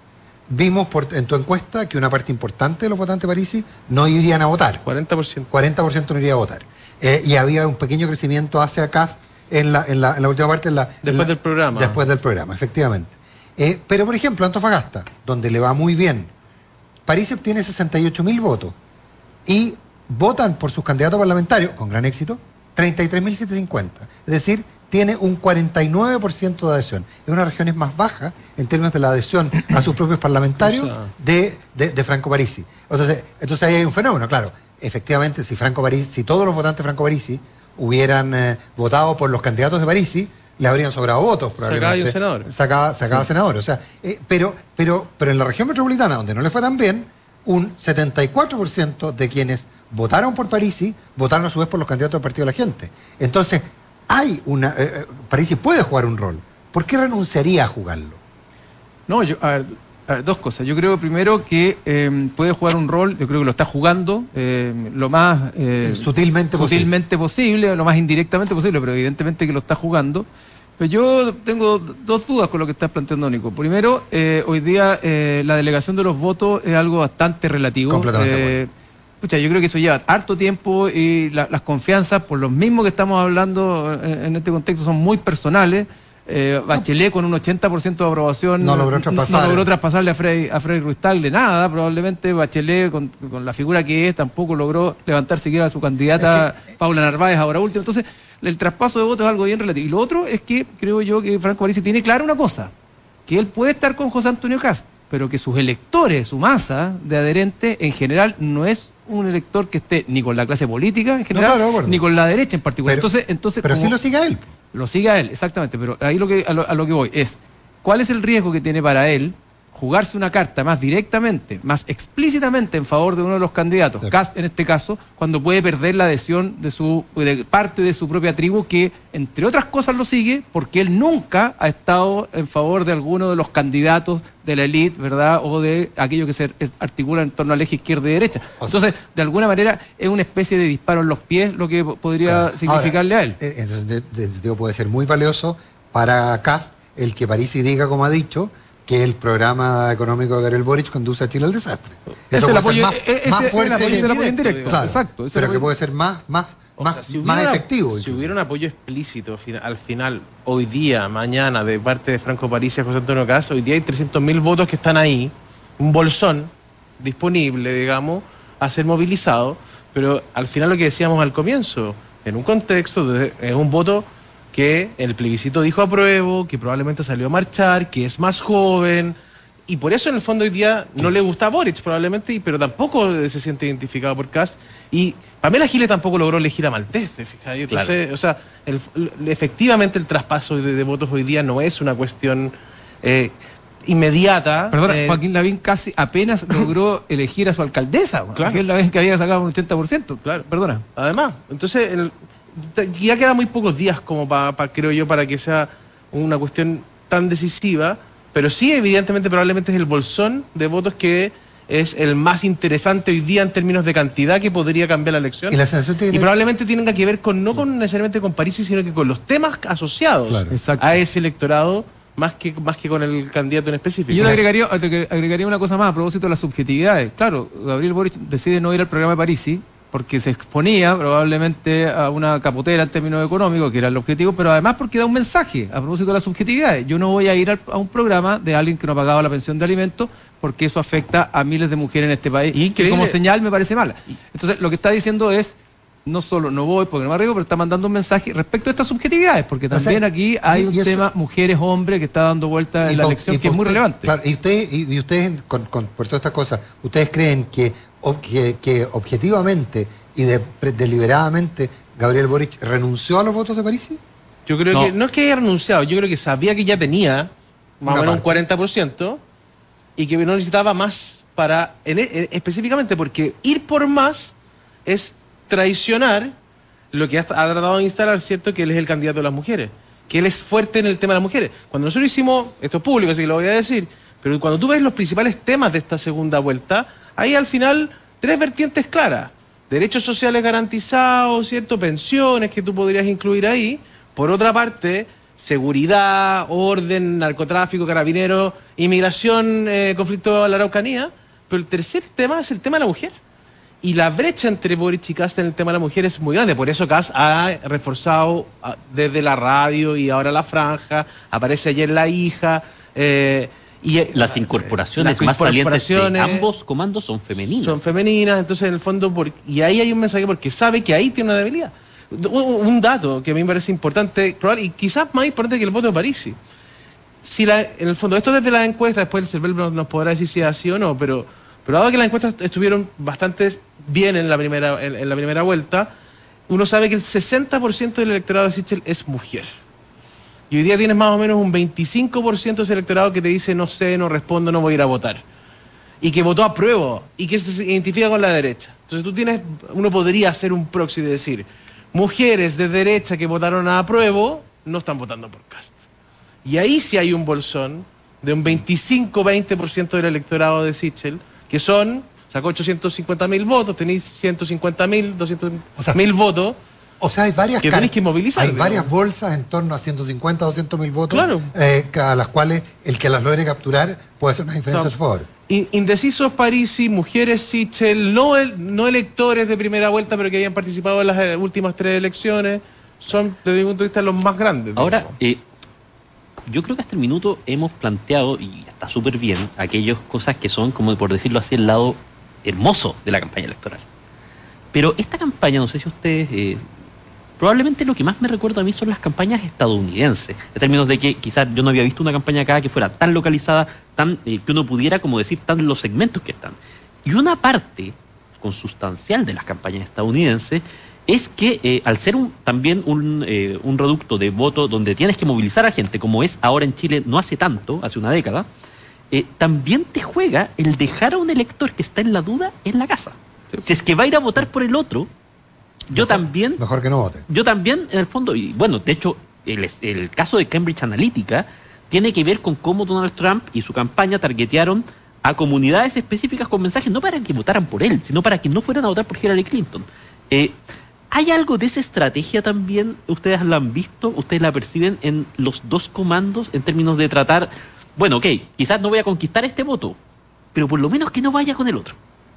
Vimos por, en tu encuesta que una parte importante de los votantes de Parisi no irían a votar. cuarenta por ciento. cuarenta por ciento no iría a votar. Eh, y había un pequeño crecimiento hacia Cast en la, en la, en la última parte. En la, en Después la- del programa. Después del programa, efectivamente. Eh, pero, por ejemplo, Antofagasta, donde le va muy bien, Parisi obtiene sesenta y ocho mil votos y votan por sus candidatos parlamentarios, con gran éxito, treinta y tres mil setecientos cincuenta. Es decir, tiene un cuarenta y nueve por ciento de adhesión. Es una de las regiones más bajas en términos de la adhesión a sus propios parlamentarios de, de, de Franco Parisi. Entonces, entonces ahí hay un fenómeno, claro. Efectivamente, si Franco Parisi, si todos los votantes de Franco Parisi hubieran eh, votado por los candidatos de Parisi, le habrían sobrado votos, probablemente. Sacaba un senador. Sacaba, sacaba sí. senador. O sea, eh, pero, pero, pero en la región metropolitana, donde no le fue tan bien, un setenta y cuatro por ciento de quienes votaron por Parisi votaron a su vez por los candidatos del Partido de la Gente. Entonces, hay una. Eh, Parisi puede jugar un rol. ¿Por qué renunciaría a jugarlo? No, yo, a ver, a ver, dos cosas. Yo creo primero que eh, puede jugar un rol, yo creo que lo está jugando eh, lo más eh, sutilmente, sutilmente posible. posible, lo más indirectamente posible, pero evidentemente que lo está jugando. Pero yo tengo dos dudas con lo que estás planteando, Nico. Primero, eh, hoy día eh, la delegación de los votos es algo bastante relativo. Completamente. Eh, pucha, yo creo que eso lleva harto tiempo y la, las confianzas, por lo mismo que estamos hablando en, en este contexto, son muy personales. Eh, Bachelet con un ochenta por ciento de aprobación no logró traspasar, no, no logró traspasarle a Frei, a Frei Ruiz Tagle nada. Probablemente Bachelet, con, con la figura que es, tampoco logró levantar siquiera a su candidata es que, Paula Narváez ahora último. Entonces, el traspaso de votos es algo bien relativo. Y lo otro es que creo yo que Franco Parisi tiene clara una cosa, que él puede estar con José Antonio Kast, pero que sus electores, su masa de adherentes en general no es un elector que esté ni con la clase política en general, no, claro, ni con la derecha en particular. Pero, entonces, entonces, pero sí lo sigue a él. Lo sigue a él, exactamente. Pero ahí lo que, a, lo, a lo que voy es, ¿cuál es el riesgo que tiene para él jugarse una carta más directamente, más explícitamente en favor de uno de los candidatos, sí. Kast en este caso, cuando puede perder la adhesión de su de parte de su propia tribu, que entre otras cosas lo sigue porque él nunca ha estado en favor de alguno de los candidatos de la élite, ¿verdad? O de aquello que se articula en torno al eje izquierda y derecha. Entonces, de alguna manera, es una especie de disparo en los pies lo que podría claro. significarle Ahora, a él. Entonces, de, de, de, puede ser muy valioso para Kast el que Parisi diga, como ha dicho, que el programa económico de Gabriel Boric conduce a Chile al desastre. Eso puede apoyo, ser más, ese, más fuerte. El apoyo, que el apoyo indirecto, claro, exacto. Ese pero que apoyo... puede ser más, más, más, sea, si más efectivo. Si incluso. hubiera un apoyo explícito al final, hoy día, mañana, de parte de Franco Parisi y José Antonio Kast, hoy día hay trescientos mil votos que están ahí, un bolsón disponible, digamos, a ser movilizado, pero al final lo que decíamos al comienzo, en un contexto de es un voto que el plebiscito dijo apruebo, que probablemente salió a marchar, que es más joven, y por eso en el fondo hoy día no le gusta a Boric probablemente, pero tampoco se siente identificado por Kast, y Pamela Giles tampoco logró elegir a Maltés, fíjate. Entonces, claro. o sea, el, efectivamente el traspaso de, de votos hoy día no es una cuestión eh, inmediata. Perdona, eh, Joaquín Lavín casi apenas logró elegir a su alcaldesa, claro. Joaquín Lavín que había sacado un ochenta por ciento. Claro. Perdona. Además, entonces el, ya quedan muy pocos días como para, pa, creo yo, para que sea una cuestión tan decisiva. Pero sí, evidentemente, probablemente es el bolsón de votos que es el más interesante hoy día en términos de cantidad que podría cambiar la elección. Y, la tiene... y probablemente tenga que ver con no con necesariamente con Parisi, sino que con los temas asociados claro. a ese electorado, más que, más que con el candidato en específico. Y yo le agregaría, agregaría una cosa más a propósito de las subjetividades. Claro, Gabriel Boric decide no ir al programa de Parisi porque se exponía probablemente a una capotera en términos económicos, que era el objetivo, pero además porque da un mensaje a propósito de las subjetividades. Yo no voy a ir a un programa de alguien que no ha pagado la pensión de alimentos porque eso afecta a miles de mujeres en este país. Y como señal me parece mala. Entonces, lo que está diciendo es, no solo no voy porque no me arriesgo, pero está mandando un mensaje respecto a estas subjetividades, porque también o sea, aquí hay un eso, tema mujeres-hombres que está dando vuelta en la elección que es muy usted, relevante. Claro, y ustedes, y, y ustedes con, con, por todas estas cosas, ¿ustedes creen que, que, que objetivamente y de, deliberadamente Gabriel Boric renunció a los votos de Parisi? Yo creo no. que, no es que haya renunciado, yo creo que sabía que ya tenía más o menos un cuarenta por ciento y que no necesitaba más para, en, en, específicamente porque ir por más es traicionar lo que ha, ha tratado de instalar, ¿cierto? Que él es el candidato de las mujeres, que él es fuerte en el tema de las mujeres. Cuando nosotros hicimos, esto es público, así que lo voy a decir, pero cuando tú ves los principales temas de esta segunda vuelta, hay al final tres vertientes claras. Derechos sociales garantizados, ¿cierto? Pensiones que tú podrías incluir ahí. Por otra parte, seguridad, orden, narcotráfico, carabineros, inmigración, eh, conflicto a la Araucanía. Pero el tercer tema es el tema de la mujer. Y la brecha entre Boric y Kast en el tema de la mujer es muy grande. Por eso Kast ha reforzado desde la radio y ahora la franja. Aparece ayer la hija. Eh, y las incorporaciones las más incorporaciones salientes de ambos comandos son femeninas. Son femeninas. Entonces, en el fondo, por, y ahí hay un mensaje porque sabe que ahí tiene una debilidad. Un, un dato que a mí me parece importante, probable, y quizás más importante que el voto de Parisi. Si la, en el fondo, esto desde las encuestas, después el CERVEL nos, nos podrá decir si es así o no, pero, pero dado que las encuestas estuvieron bastante bien en la primera, en, en la primera vuelta, uno sabe que el sesenta por ciento del electorado de Sichel es mujer. Y hoy día tienes más o menos un veinticinco por ciento de ese electorado que te dice no sé, no respondo, no voy a ir a votar. Y que votó a prueba y que se identifica con la derecha. Entonces tú tienes, uno podría hacer un proxy de decir, mujeres de derecha que votaron a apruebo no están votando por Kast. Y ahí sí hay un bolsón de un veinticinco a veinte por ciento del electorado de Sichel, que son, sacó ochocientos cincuenta mil votos, tenéis ciento cincuenta mil, doscientos mil votos. O sea, hay varias que tenéis que movilizar. Hay digamos. varias bolsas en torno a ciento cincuenta, doscientos mil votos, Claro. eh, a las cuales el que las logre capturar puede hacer una diferencia No. a su favor. Indecisos Parisi, mujeres Sichel, no, el, no electores de primera vuelta, pero que habían participado en las eh, últimas tres elecciones, son, desde mi punto de vista, los más grandes. Ahora, digamos. eh, yo creo que hasta el minuto hemos planteado, y está súper bien, aquellas cosas que son, como por decirlo así, el lado hermoso de la campaña electoral. Pero esta campaña, no sé si ustedes... Eh, probablemente lo que más me recuerda a mí son las campañas estadounidenses, en términos de que quizás yo no había visto una campaña acá que fuera tan localizada, tan eh, que uno pudiera, como decir, tan los segmentos que están. Y una parte consustancial de las campañas estadounidenses es que eh, al ser un, también un, eh, un reducto de voto donde tienes que movilizar a gente, como es ahora en Chile no hace tanto, hace una década, eh, también te juega el dejar a un elector que está en la duda en la casa. Sí. Si es que va a ir a votar por el otro, yo mejor, también... Mejor que no vote. Yo también, en el fondo, y bueno, de hecho, el, el caso de Cambridge Analytica tiene que ver con cómo Donald Trump y su campaña targetearon a comunidades específicas con mensajes no para que votaran por él, sino para que no fueran a votar por Hillary Clinton. Eh, ¿Hay algo de esa estrategia también? ¿Ustedes la han visto? ¿Ustedes la perciben en los dos comandos en términos de tratar, bueno, ok, quizás no voy a conquistar este voto, pero por lo menos que no vaya con el otro?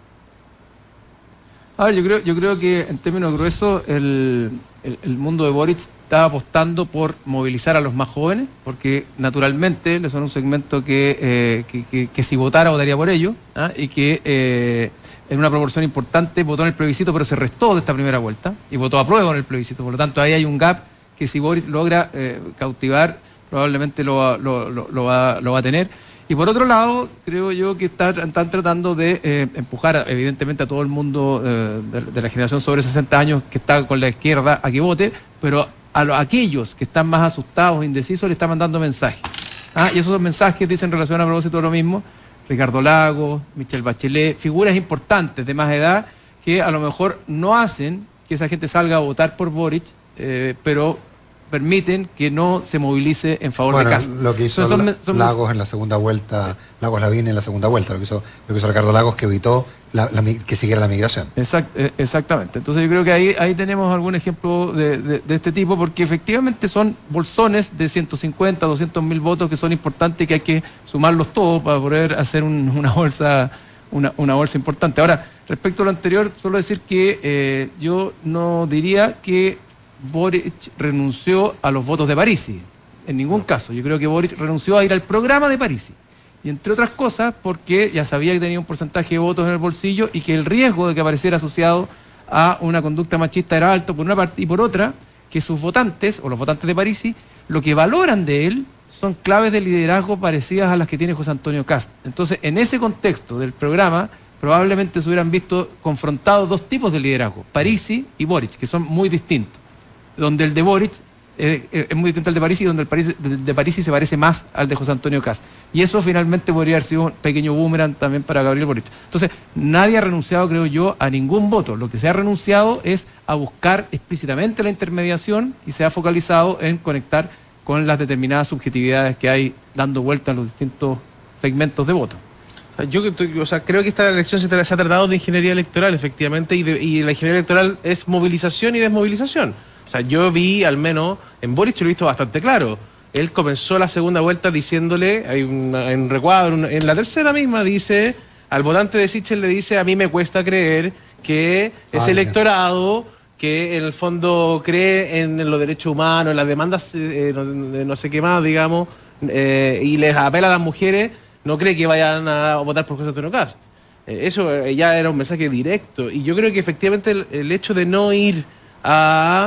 A ver, yo creo, yo creo que en términos gruesos el, el, el mundo de Boric está apostando por movilizar a los más jóvenes, porque naturalmente le son un segmento que, eh, que, que, que si votara votaría por ellos, ¿ah? Y que eh, en una proporción importante votó en el plebiscito, pero se restó de esta primera vuelta y votó a prueba en el plebiscito. Por lo tanto, ahí hay un gap que si Boric logra eh, cautivar, probablemente lo va, lo, lo, lo, va, lo va a tener. Y por otro lado, creo yo que está, están tratando de eh, empujar evidentemente a todo el mundo eh, de, de la generación sobre sesenta años que está con la izquierda a que vote, pero a, lo, a aquellos que están más asustados, indecisos, le están mandando mensajes. ¿Ah? Y esos mensajes dicen relación a propósito de lo mismo. Ricardo Lagos, Michelle Bachelet, figuras importantes de más edad que a lo mejor no hacen que esa gente salga a votar por Boric, eh, pero permiten que no se movilice en favor bueno, de Kast. Lo que hizo son, son, Lagos son... en la segunda vuelta, Lagos Lavín en la segunda vuelta, lo que hizo, lo que hizo Ricardo Lagos, que evitó la, la, que siguiera la migración. Exact, exactamente. Entonces yo creo que ahí, ahí tenemos algún ejemplo de, de, de este tipo, porque efectivamente son bolsones de ciento cincuenta, doscientos mil votos que son importantes y que hay que sumarlos todos para poder hacer un, una bolsa una, una bolsa importante. Ahora, respecto a lo anterior, solo decir que eh, yo no diría que Boric renunció a los votos de Parisi, en ningún caso. Yo creo que Boric renunció a ir al programa de Parisi, y entre otras cosas porque ya sabía que tenía un porcentaje de votos en el bolsillo y que el riesgo de que apareciera asociado a una conducta machista era alto por una parte, y por otra que sus votantes o los votantes de Parisi lo que valoran de él son claves de liderazgo parecidas a las que tiene José Antonio Kast. Entonces, en ese contexto del programa probablemente se hubieran visto confrontados dos tipos de liderazgo, Parisi y Boric, que son muy distintos, donde el de Boric eh, eh, es muy distinto al de Parisi, y donde el Parisi, de, de Parisi se parece más al de José Antonio Kast. Y eso finalmente podría haber sido un pequeño boomerang también para Gabriel Boric. Entonces, nadie ha renunciado, creo yo, a ningún voto. Lo que se ha renunciado es a buscar explícitamente la intermediación y se ha focalizado en conectar con las determinadas subjetividades que hay dando vuelta en los distintos segmentos de voto. Yo o sea, creo que esta elección se, tra- se ha tratado de ingeniería electoral, efectivamente, y, de, y la ingeniería electoral es movilización y desmovilización. O sea, yo vi, al menos, en Boric lo he visto bastante claro. Él comenzó la segunda vuelta diciéndole, hay una, en recuadro, una, en la tercera misma dice, al votante de Sichel le dice, a mí me cuesta creer que ese ah, electorado que en el fondo cree en los derechos humanos, en las demandas eh, no, no sé qué más, digamos, eh, y les apela a las mujeres, no cree que vayan a votar por José Antonio Kast. Eh, eso ya era un mensaje directo. Y yo creo que efectivamente el, el hecho de no ir a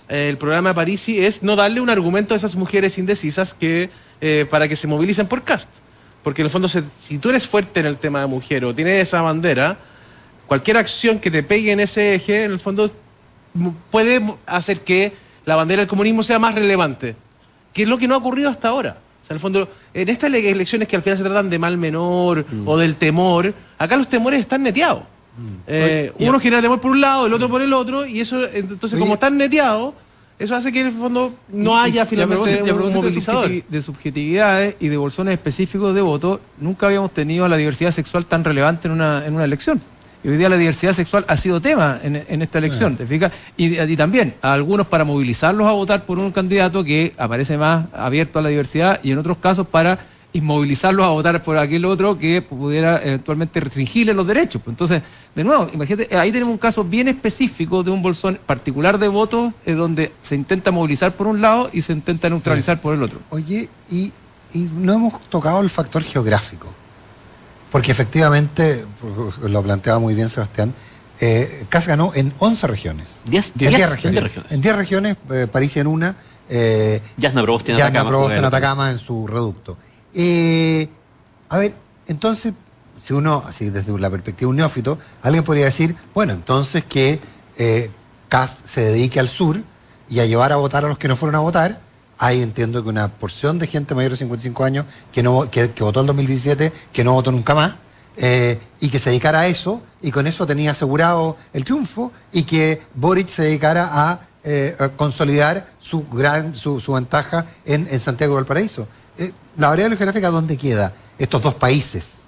eh, el programa de Parisi es no darle un argumento a esas mujeres indecisas que eh, para que se movilicen por Kast. Porque en el fondo, se, si tú eres fuerte en el tema de mujer o tienes esa bandera, cualquier acción que te pegue en ese eje, en el fondo, puede hacer que la bandera del comunismo sea más relevante. Que es lo que no ha ocurrido hasta ahora. O sea, en el fondo, en estas elecciones que al final se tratan de mal menor mm. o del temor, acá los temores están neteados. Mm. Eh, Oye, uno genera temor por un lado, el otro por el otro, y eso, entonces, Oye. como están neteados, eso hace que en el fondo no y, haya y, finalmente y a un movilizador. De, subjetivi de subjetividades y de bolsones específicos de voto, nunca habíamos tenido la diversidad sexual tan relevante en una, en una elección. Y hoy día la diversidad sexual ha sido tema en, en esta elección, sí. ¿te fijas? Y, y también a algunos para movilizarlos a votar por un candidato que aparece más abierto a la diversidad, y en otros casos para inmovilizarlos a votar por aquel otro que pudiera eventualmente restringirle los derechos. Entonces, de nuevo, imagínate, ahí tenemos un caso bien específico de un bolsón particular de votos, eh, donde se intenta movilizar por un lado y se intenta neutralizar sí. por el otro. Oye, y, y no hemos tocado el factor geográfico. Porque efectivamente, lo planteaba muy bien Sebastián, eh, Kast ganó en once regiones. diez regiones. regiones. En diez regiones, eh, Parisi en una. Eh, Jasna Proboste en Jasna Atacama. Proboste en Atacama en su reducto. Eh, a ver, entonces, si uno, así desde la perspectiva de un neófito, alguien podría decir, bueno, entonces que eh, Kast se dedique al sur y a llevar a votar a los que no fueron a votar. Ahí entiendo que una porción de gente mayor de cincuenta y cinco años que, no, que, que votó en dos mil diecisiete, que no votó nunca más, eh, y que se dedicara a eso, y con eso tenía asegurado el triunfo, y que Boric se dedicara a, eh, a consolidar su gran su, su ventaja en, en Santiago de Valparaíso. Eh, la variable geográfica, ¿dónde queda estos dos países?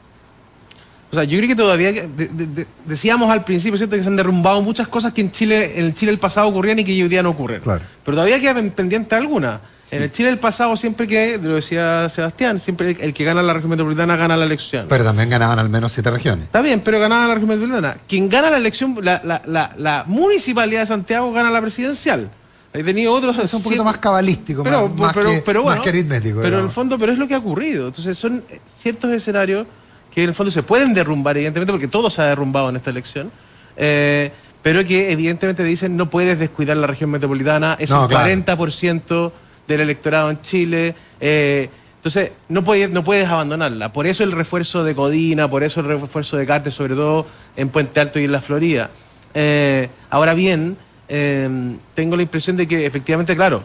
O sea, yo creo que todavía, de, de, de, decíamos al principio, ¿cierto?, que se han derrumbado muchas cosas que en Chile, en Chile el pasado ocurrían y que hoy día no ocurren. Claro. Pero todavía queda pendiente alguna. En el Chile del pasado, siempre que, lo decía Sebastián, siempre el, el que gana la región metropolitana gana la elección. Pero también ganaban al menos siete regiones. Está bien, pero ganaban la región metropolitana. Quien gana la elección, la, la, la, la municipalidad de Santiago gana la presidencial. He tenido otros... Es un poquito más cabalístico, pero, más, más, pero, que, pero bueno, más que aritmético. Pero en el fondo, pero es lo que ha ocurrido. Entonces son ciertos escenarios que en el fondo se pueden derrumbar, evidentemente, porque todo se ha derrumbado en esta elección. Eh, pero que evidentemente dicen no puedes descuidar la región metropolitana, es no, el claro. cuarenta por ciento del electorado en Chile, eh, entonces no puedes, no puedes abandonarla. Por eso el refuerzo de Codina, por eso el refuerzo de Cartes, sobre todo en Puente Alto y en la Florida. Eh, ahora bien, eh, tengo la impresión de que efectivamente, claro,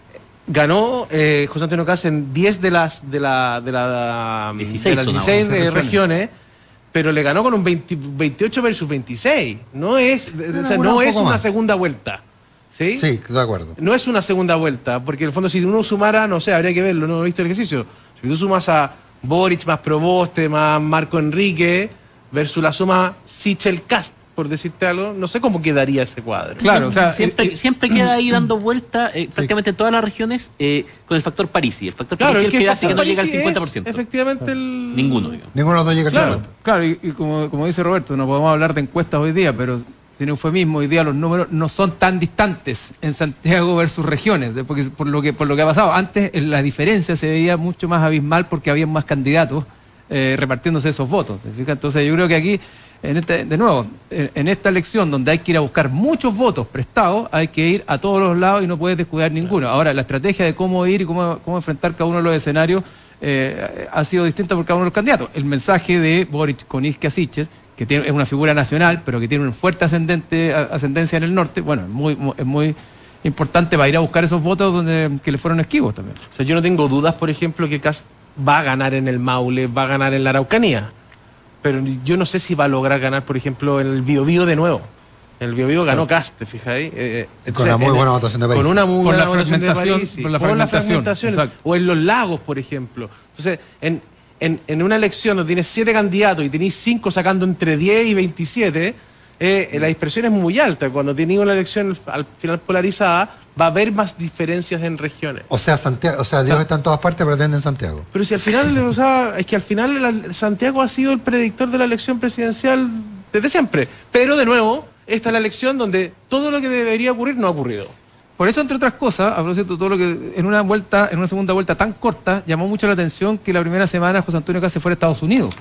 ganó eh, José Antonio Kast en diez de las de la de la dieciséis, de las dieciséis regiones. regiones, pero le ganó con un veinte, veintiocho versus veintiséis. No es, no, o sea, no es una más. segunda vuelta. ¿Sí? Sí, estoy de acuerdo. No es una segunda vuelta, porque en el fondo si uno sumara, no sé, habría que verlo, no he visto el ejercicio. Si tú sumas a Boric más Proboste más Marco Enrique versus la suma Sichel Kast, por decirte algo, no sé cómo quedaría ese cuadro. Claro, o sea, siempre, eh, siempre queda ahí dando vuelta eh, sí. prácticamente en todas las regiones eh, con el factor Parisi. El factor claro, Parisi es el que, que hace que no Parisi llega al cincuenta por ciento. Es, efectivamente el... Ninguno, digamos. Ninguno de los dos llega al claro, cincuenta por ciento. Claro, y, y como, como dice Roberto, no podemos hablar de encuestas hoy día, pero tiene eufemismo, hoy día los números no son tan distantes en Santiago versus regiones, porque por lo que por lo que ha pasado. Antes la diferencia se veía mucho más abismal porque había más candidatos eh, repartiéndose esos votos. Entonces yo creo que aquí, en este, de nuevo, en, en esta elección donde hay que ir a buscar muchos votos prestados, hay que ir a todos los lados y no puedes descuidar ninguno. Ahora, la estrategia de cómo ir y cómo, cómo enfrentar cada uno de los escenarios eh, ha sido distinta por cada uno de los candidatos. El mensaje de Boric con Isquia Siches, que tiene, es una figura nacional, pero que tiene una fuerte ascendente, ascendencia en el norte, bueno, es muy, muy, es muy importante para ir a buscar esos votos donde que le fueron esquivos también. O sea, yo no tengo dudas, por ejemplo, que Kast va a ganar en el Maule, va a ganar en la Araucanía, pero yo no sé si va a lograr ganar, por ejemplo, en el Biobío de nuevo. En el Biobío ganó Kast, ¿te fijas ahí? Eh, con una muy en, buena votación de París. Con una muy por buena la votación de París. Por la fragmentación. fragmentación o en los lagos, por ejemplo. Entonces, en... En, en una elección donde tienes siete candidatos y tenéis cinco sacando entre diez y veintisiete, eh, la dispersión es muy alta. Cuando tenéis una elección al final polarizada, va a haber más diferencias en regiones. O sea, Santiago, o sea, Dios o sea, está en todas partes, pero atiende en Santiago. Pero si al final, o sea, es que al final la, Santiago ha sido el predictor de la elección presidencial desde siempre. Pero de nuevo, esta es la elección donde todo lo que debería ocurrir no ha ocurrido. Por eso, entre otras cosas, a propósito todo lo que en una vuelta, en una segunda vuelta tan corta, llamó mucho la atención que la primera semana José Antonio Kast se fuera a Estados Unidos.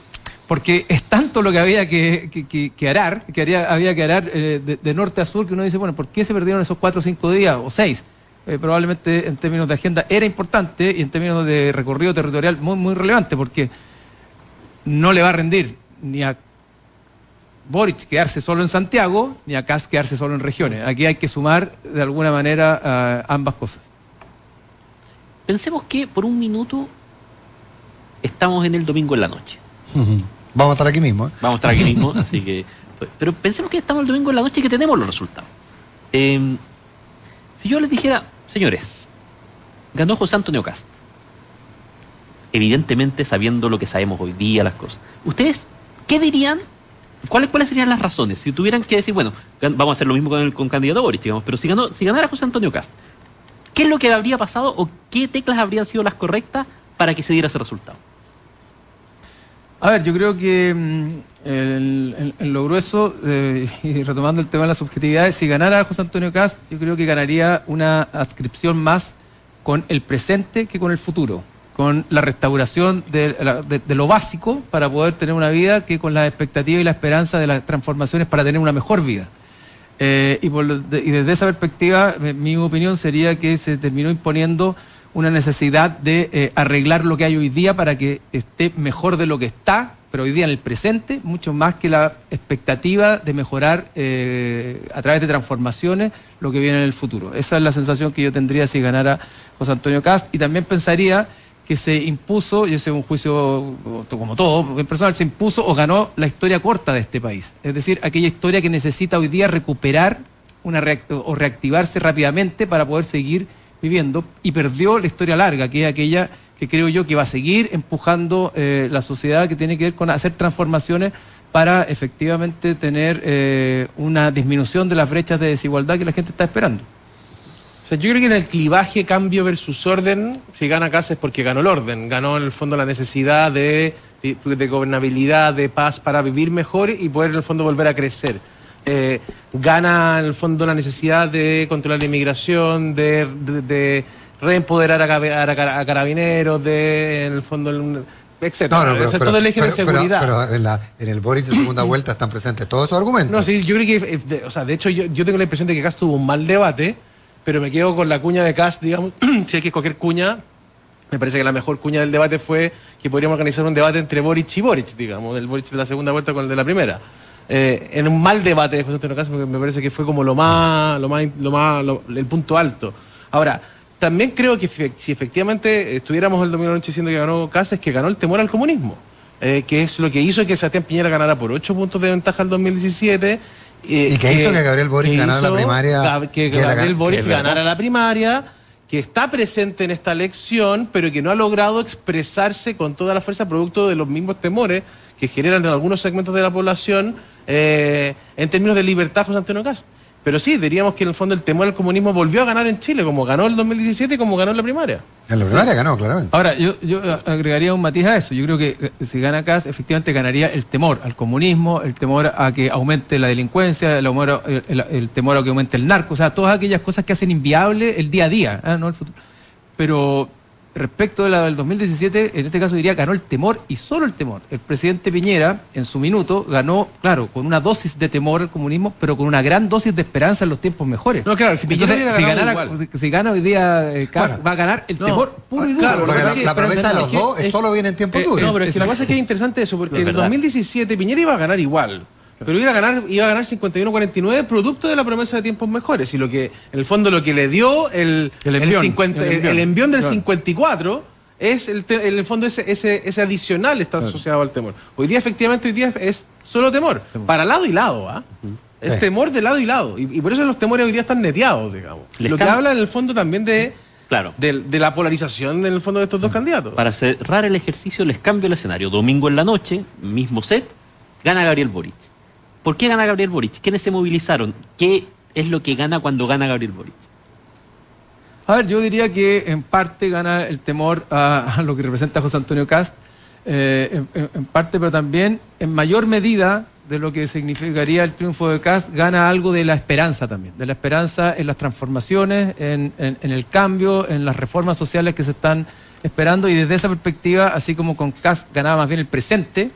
Porque es tanto lo que había que, que, que, que arar, que haría, había que arar eh, de, de norte a sur, que uno dice, bueno, ¿por qué se perdieron esos cuatro o cinco días o seis? Eh, probablemente en términos de agenda era importante y en términos de recorrido territorial muy, muy relevante, porque no le va a rendir ni a Boric quedarse solo en Santiago, ni a Kast quedarse solo en regiones. Aquí hay que sumar de alguna manera uh, ambas cosas. Pensemos que por un minuto estamos en el domingo en la noche. Uh-huh. Vamos a estar aquí mismo. ¿eh? Vamos a estar aquí mismo, así que... Pero pensemos que estamos el domingo en la noche y que tenemos los resultados. Eh, si yo les dijera, señores, ganó José Antonio Kast, evidentemente sabiendo lo que sabemos hoy día, las cosas, ¿ustedes qué dirían? ¿Cuáles, ¿Cuáles serían las razones? Si tuvieran que decir, bueno, vamos a hacer lo mismo con el con candidato Boric, digamos, pero si, ganó, si ganara José Antonio Kast, ¿qué es lo que habría pasado o qué teclas habrían sido las correctas para que se diera ese resultado? A ver, yo creo que en el, el, lo grueso, eh, y retomando el tema de las subjetividades, si ganara José Antonio Kast, yo creo que ganaría una adscripción más con el presente que con el futuro, con la restauración de, de, de lo básico para poder tener una vida que con la expectativa y la esperanza de las transformaciones para tener una mejor vida. Eh, y, por, de, y desde esa perspectiva, mi opinión sería que se terminó imponiendo una necesidad de eh, arreglar lo que hay hoy día para que esté mejor de lo que está, pero hoy día en el presente, mucho más que la expectativa de mejorar eh, a través de transformaciones lo que viene en el futuro. Esa es la sensación que yo tendría si ganara José Antonio Kast, y también pensaría que se impuso, y ese es un juicio como todo, en personal, se impuso o ganó la historia corta de este país. Es decir, aquella historia que necesita hoy día recuperar una react- o reactivarse rápidamente para poder seguir viviendo, y perdió la historia larga, que es aquella que creo yo que va a seguir empujando eh, la sociedad, que tiene que ver con hacer transformaciones para efectivamente tener eh, una disminución de las brechas de desigualdad que la gente está esperando. O sea, yo creo que en el clivaje cambio versus orden, si gana Kast es porque ganó el orden, ganó en el fondo la necesidad de, de gobernabilidad, de paz para vivir mejor y poder en el fondo volver a crecer. Eh, gana en el fondo la necesidad de controlar la inmigración, de, de, de reempoderar a, a, a carabineros, de en el fondo el, etcétera. No, no, pero, o sea, pero, todo el eje pero, de seguridad. Pero, pero en, la, en el Boric de segunda vuelta están presentes todos esos argumentos. No, sí, yo creo que, de, o sea, de hecho yo, yo tengo la impresión de que Kast tuvo un mal debate, pero me quedo con la cuña de Kast, digamos, si hay que escoger cuña, me parece que la mejor cuña del debate fue que podríamos organizar un debate entre Boric y Boric, digamos, el Boric de la segunda vuelta con el de la primera. Eh, en un mal debate de José Antonio Kast, porque me parece que fue como lo más, lo más, lo más, lo, el punto alto. Ahora, también creo que si efectivamente estuviéramos el domingo de noche diciendo que ganó Kast, es que ganó el temor al comunismo, eh, que es lo que hizo que Sebastián Piñera ganara por ocho puntos de ventaja el dos mil diecisiete. Eh, y que, que hizo que Gabriel Boric ganara la primaria. Que, que Gabriel Boric ganara la primaria, que está presente en esta elección, pero que no ha logrado expresarse con toda la fuerza producto de los mismos temores que generan en algunos segmentos de la población eh, en términos de libertad José Antonio Kast. Pero sí, diríamos que en el fondo el temor al comunismo volvió a ganar en Chile, como ganó el dos mil diecisiete y como ganó en la primaria. En la primaria ganó, claramente. Ahora, yo, yo agregaría un matiz a eso. Yo creo que si gana Kast, efectivamente ganaría el temor al comunismo, el temor a que aumente la delincuencia, el, temor, el, el, el temor a que aumente el narco, o sea, todas aquellas cosas que hacen inviable el día a día, ¿eh? No el futuro. Pero respecto de la del dos mil diecisiete, en este caso diría ganó el temor y solo el temor. El presidente Piñera, en su minuto, ganó, claro, con una dosis de temor al comunismo, pero con una gran dosis de esperanza en los tiempos mejores. No, claro, que Piñera Entonces, si, ganara, si, si gana hoy día eh, Kast, bueno, va a ganar el no, temor puro y duro. Claro, porque la, que, la promesa de los dos es, es solo viene en tiempo eh, duro. No, pero es, es que la cosa es que es interesante eso, porque en el dos mil diecisiete Piñera iba a ganar igual. Pero iba a ganar, iba a ganar cincuenta y uno a cuarenta y nueve producto de la promesa de tiempos mejores. Y lo que, en el fondo, lo que le dio el, el envión, el cincuenta, el envión. El envión del claro. cincuenta y cuatro es el, te, en el fondo ese, ese, ese adicional está claro. asociado al temor. Hoy día, efectivamente, hoy día es solo temor. temor. Para lado y lado, ¿ah? ¿eh? Uh-huh. Es sí. temor de lado y lado. Y, y por eso los temores hoy día están neteados, digamos. Les lo que habla en el fondo también de, claro. de, de la polarización en el fondo de estos dos uh-huh. candidatos. Para cerrar el ejercicio, les cambio el escenario. Domingo en la noche, mismo set, gana Gabriel Boric. ¿Por qué gana Gabriel Boric? ¿Quiénes se movilizaron? ¿Qué es lo que gana cuando gana Gabriel Boric? A ver, yo diría que en parte gana el temor a, a lo que representa José Antonio Kast, eh, en, en parte, pero también en mayor medida de lo que significaría el triunfo de Kast, gana algo de la esperanza también, de la esperanza en las transformaciones, en, en, en el cambio, en las reformas sociales que se están esperando, y desde esa perspectiva, así como con Kast ganaba más bien el presente,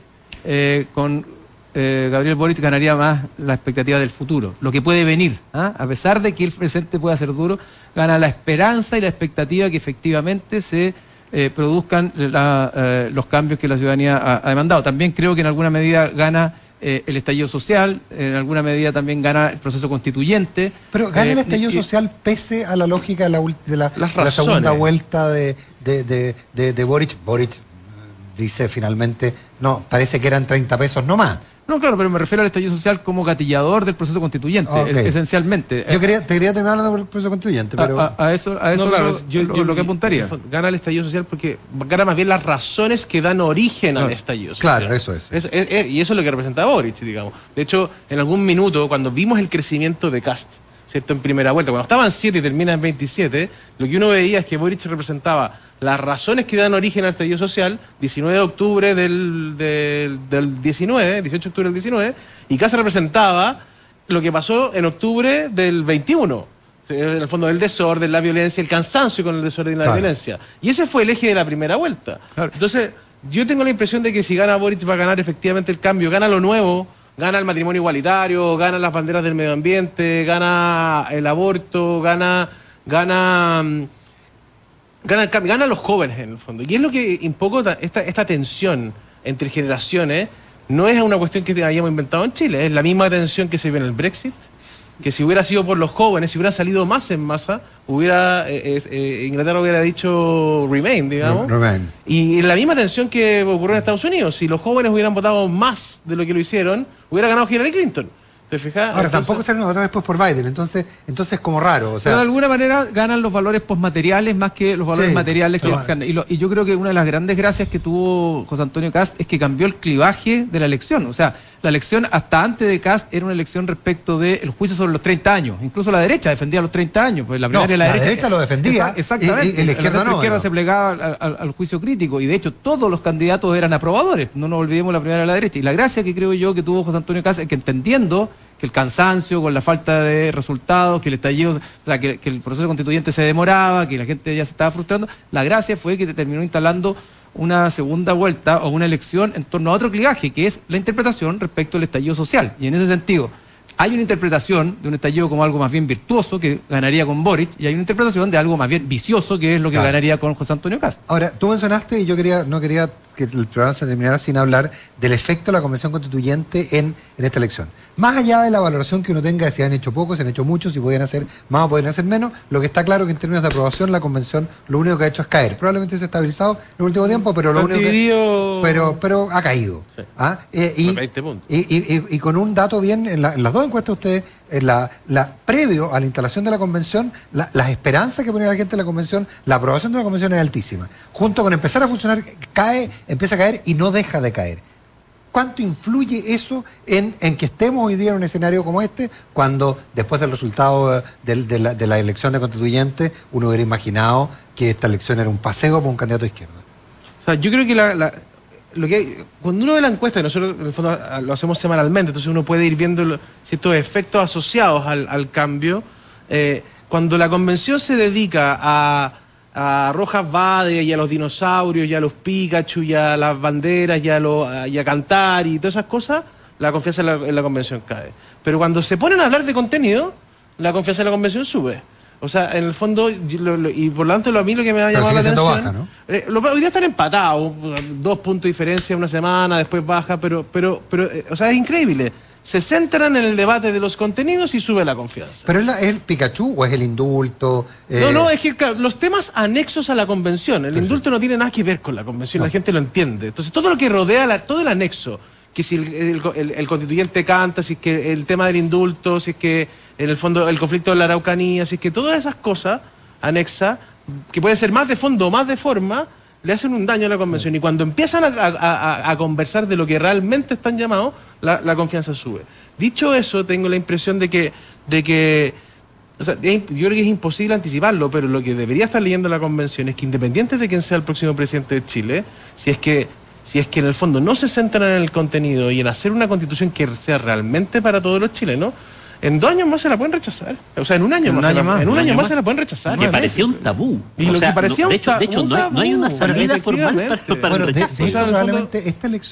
eh, con eh, Gabriel Boric ganaría más la expectativa del futuro, lo que puede venir. ¿ah? A pesar de que el presente pueda ser duro, gana la esperanza y la expectativa que efectivamente se eh, produzcan la, eh, los cambios que la ciudadanía ha, ha demandado. También creo que en alguna medida gana eh, el estallido social, en alguna medida también gana el proceso constituyente. Pero gana el eh, estallido y, social pese a la lógica de la, de la, Las de la segunda razones. vuelta de, de, de, de, de Boric. Boric eh, dice finalmente, no, parece que eran treinta pesos no más. No, claro, pero me refiero al estallido social como gatillador del proceso constituyente, Okay. es, esencialmente. Yo quería, te quería terminar hablando del proceso constituyente, pero... A, a- a eso, a eso No, claro, lo, yo- lo- yo- lo que apuntaría. Gana el estallido social porque gana más bien las razones que dan origen al Claro. estallido social. Claro, eso es. Es- es- es- y eso es lo que representa Boric, digamos. De hecho, en algún minuto, cuando vimos el crecimiento de Kast, ¿cierto? En primera vuelta, cuando estaban siete y termina en veintisiete, lo que uno veía es que Boric representaba las razones que dan origen al estallido social, diecinueve de octubre del, del, del diecinueve, dieciocho de octubre del diecinueve, y Kast representaba lo que pasó en octubre del veintiuno. En el fondo, el desorden, la violencia, el cansancio con el desorden y la Claro. violencia. Y ese fue el eje de la primera vuelta. Claro. Entonces, yo tengo la impresión de que si gana Boric va a ganar efectivamente el cambio, gana lo nuevo, gana el matrimonio igualitario, gana las banderas del medio ambiente, gana el aborto, gana, gana, mm, gana, el cambio, gana a los jóvenes en el fondo. Y es lo que un poco da- esta, esta tensión entre generaciones no es una cuestión que hayamos inventado en Chile, es la misma tensión que se ve en el Brexit, que si hubiera sido por los jóvenes, si hubiera salido más en masa, hubiera eh, eh, eh, Inglaterra hubiera dicho Remain, digamos. Remain. Y la misma tensión que ocurrió en Estados Unidos, si los jóvenes hubieran votado más de lo que lo hicieron, hubiera ganado Hillary Clinton. ¿Te fijas? Ahora, Entonces- tampoco se otra vez después por Biden, entonces entonces es como raro. O sea, Pero de alguna manera ganan los valores postmateriales más que los valores Sí, materiales que pero- los can- y, lo- y yo creo que una de las grandes gracias que tuvo José Antonio Kast es que cambió el clivaje de la elección. O sea, la elección hasta antes de Kast era una elección respecto del juicio sobre los treinta años. Incluso la derecha defendía los treinta años. Pues la No, primaria de la, la derecha, derecha lo defendía, Exa- Exactamente. y- y- y la izquierda no, izquierda ¿no? se plegaba al, al- al juicio crítico. Y de hecho, todos los candidatos eran aprobadores. No nos olvidemos la primaria de la derecha. Y la gracia que creo yo que tuvo José Antonio Kast es que entendiendo que el cansancio, con la falta de resultados, que el estallido, o sea, que, que el proceso constituyente se demoraba, que la gente ya se estaba frustrando, la gracia fue que terminó instalando una segunda vuelta o una elección en torno a otro clivaje, que es la interpretación respecto al estallido social. Y en ese sentido, hay una interpretación de un estallido como algo más bien virtuoso, que ganaría con Boric, y hay una interpretación de algo más bien vicioso, que es lo que Claro. ganaría con José Antonio Kast. ahora, tú mencionaste, y yo quería no quería que el programa se terminara sin hablar del efecto de la Convención Constituyente en, en esta elección. Más allá de la valoración que uno tenga de si han hecho poco, si han hecho mucho, si podían hacer más o podían hacer menos, lo que está claro que en términos de aprobación la Convención lo único que ha hecho es caer. Probablemente se ha estabilizado en el último tiempo, pero lo Está único que... dividido- Pero, pero ha caído. Sí. ¿Ah? Eh, y, Por veinte puntos. y, y- y- y con un dato bien, en, la- en las dos encuestas ustedes, en la, la, previo a la instalación de la convención, la- las esperanzas que ponía la gente en la convención, la aprobación de la convención es altísima. Junto con empezar a funcionar, cae, empieza a caer y no deja de caer. ¿Cuánto influye eso en, en que estemos hoy día en un escenario como este, cuando después del resultado eh, del- de, la, de la elección de constituyentes, uno hubiera imaginado que esta elección era un paseo para un candidato de izquierda? O sea, yo creo que la, la- lo que hay- cuando uno ve la encuesta, y nosotros en el fondo a- lo hacemos semanalmente, entonces uno puede ir viendo lo- ciertos efectos asociados al, al cambio. Eh, cuando la convención se dedica a, a Rojas Vade y a los dinosaurios y a los Pikachu y a las banderas y a, lo- a- y a cantar y todas esas cosas, la confianza en la, en la convención cae. Pero cuando se ponen a hablar de contenido, la confianza en la convención sube. O sea, en el fondo, yo lo- lo- y por lo tanto, lo- a mí lo que me ha Pero llamado la sigue siendo atención. baja, ¿no? eh, lo- hoy día están empatados, dos puntos de diferencia una semana, después baja, pero, pero, pero eh, o sea, es increíble. Se centran en el debate de los contenidos y sube la confianza. ¿Pero es, la- es el Pikachu o es el indulto? Eh, No, no, es que claro, los temas anexos a la convención, el indulto no tiene nada que ver con la convención, No. la gente lo entiende. Entonces, todo lo que rodea, la- todo el anexo, que si el, el- el- el constituyente canta, si es que el tema del indulto, si es que en el fondo el conflicto de la Araucanía, si es que todas esas cosas anexas, que pueden ser más de fondo o más de forma, le hacen un daño a la convención. Y cuando empiezan a, a- a- a conversar de lo que realmente están llamados, la, la confianza sube. Dicho eso, tengo la impresión de que, de que o sea, es- yo creo que es imposible anticiparlo, pero lo que debería estar leyendo la convención es que independiente de quién sea el próximo presidente de Chile, si es que, si es que en el fondo no se centran en el contenido y en hacer una constitución que sea realmente para todos los chilenos, en dos años más se la pueden rechazar. O sea, en un año, En más, un se la- año más, en un un año año más más. se la pueden rechazar. Que parecía un tabú. Y lo que parecía no, un de hecho, ta- de hecho un no, hay, no hay una tabú. salida Pero formal para, efectivamente. para Bueno, el de, rechazo. de O hecho, sea, en el fondo- probablemente esta elección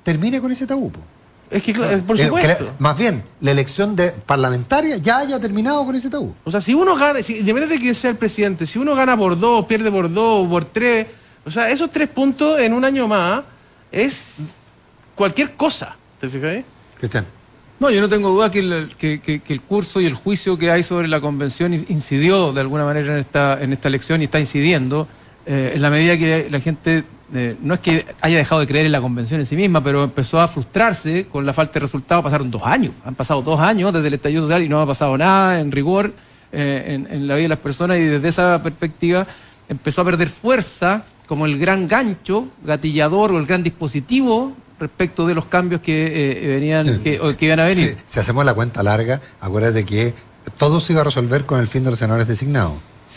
termine con ese tabú. Po. Es que, claro, por Eh, supuesto. que la- más bien, la elección de parlamentaria ya haya terminado con ese tabú. O sea, si uno gana, si, depende de quién sea el presidente, si uno gana por dos, pierde por dos, o por tres, o sea, esos tres puntos en un año más es cualquier cosa. ¿Te fijas ahí? Cristian. No, yo no tengo duda que el, que, que- que el curso y el juicio que hay sobre la convención incidió de alguna manera en esta, en esta elección y está incidiendo eh, en la medida que la gente eh, no es que haya dejado de creer en la convención en sí misma, pero empezó a frustrarse con la falta de resultados. Pasaron dos años, han pasado dos años desde el estallido social y no ha pasado nada en rigor eh, en, en la vida de las personas, y desde esa perspectiva empezó a perder fuerza como el gran gancho gatillador o el gran dispositivo respecto de los cambios que eh, venían Sí. que, o que iban a venir. Si, si hacemos la cuenta larga, acuérdate que todo se iba a resolver con el fin de los senadores designados.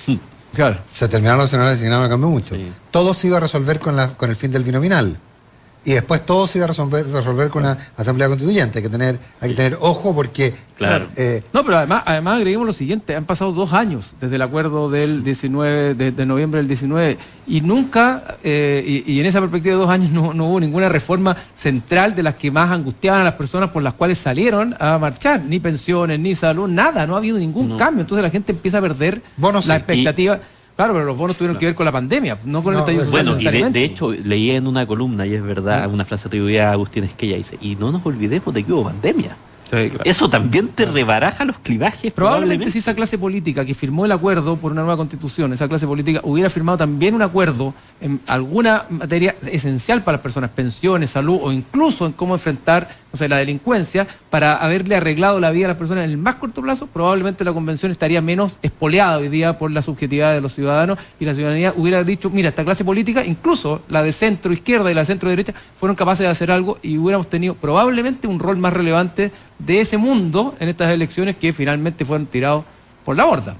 Claro. Se terminaron los senadores designados, no cambió mucho. Sí. Todo se iba a resolver con, la, con el fin del binominal. Y después todo se iba a resolver, resolver con una asamblea constituyente. Hay que tener, hay que tener ojo porque... Claro. eh, No, pero además, además agreguemos lo siguiente, han pasado dos años desde el acuerdo del diecinueve, de, de noviembre del diecinueve, y nunca, eh, y, y en esa perspectiva de dos años no, no hubo ninguna reforma central de las que más angustiaban a las personas por las cuales salieron a marchar, ni pensiones, ni salud, nada, no ha habido ningún No. cambio, entonces la gente empieza a perder Bonos la sí. expectativa. Claro, pero los bonos tuvieron que ver con la pandemia, no con el No, estallido social Bueno, y de, necesariamente. de hecho, leí en una columna, y es verdad, una frase atribuida a Agustín Esquella, dice, y no nos olvidemos de que hubo pandemia. Sí, claro. Eso también te rebaraja los clivajes. Probablemente si esa clase política que firmó el acuerdo por una nueva constitución, esa clase política hubiera firmado también un acuerdo en alguna materia esencial para las personas, pensiones, salud, o incluso en cómo enfrentar, no sé, la delincuencia, para haberle arreglado la vida a las personas en el más corto plazo, probablemente la convención estaría menos espoleada hoy día por la subjetividad de los ciudadanos, y la ciudadanía hubiera dicho, mira, esta clase política, incluso la de centro izquierda y la de centro derecha, fueron capaces de hacer algo y hubiéramos tenido probablemente un rol más relevante de ese mundo en estas elecciones que finalmente fueron tirados por la borda.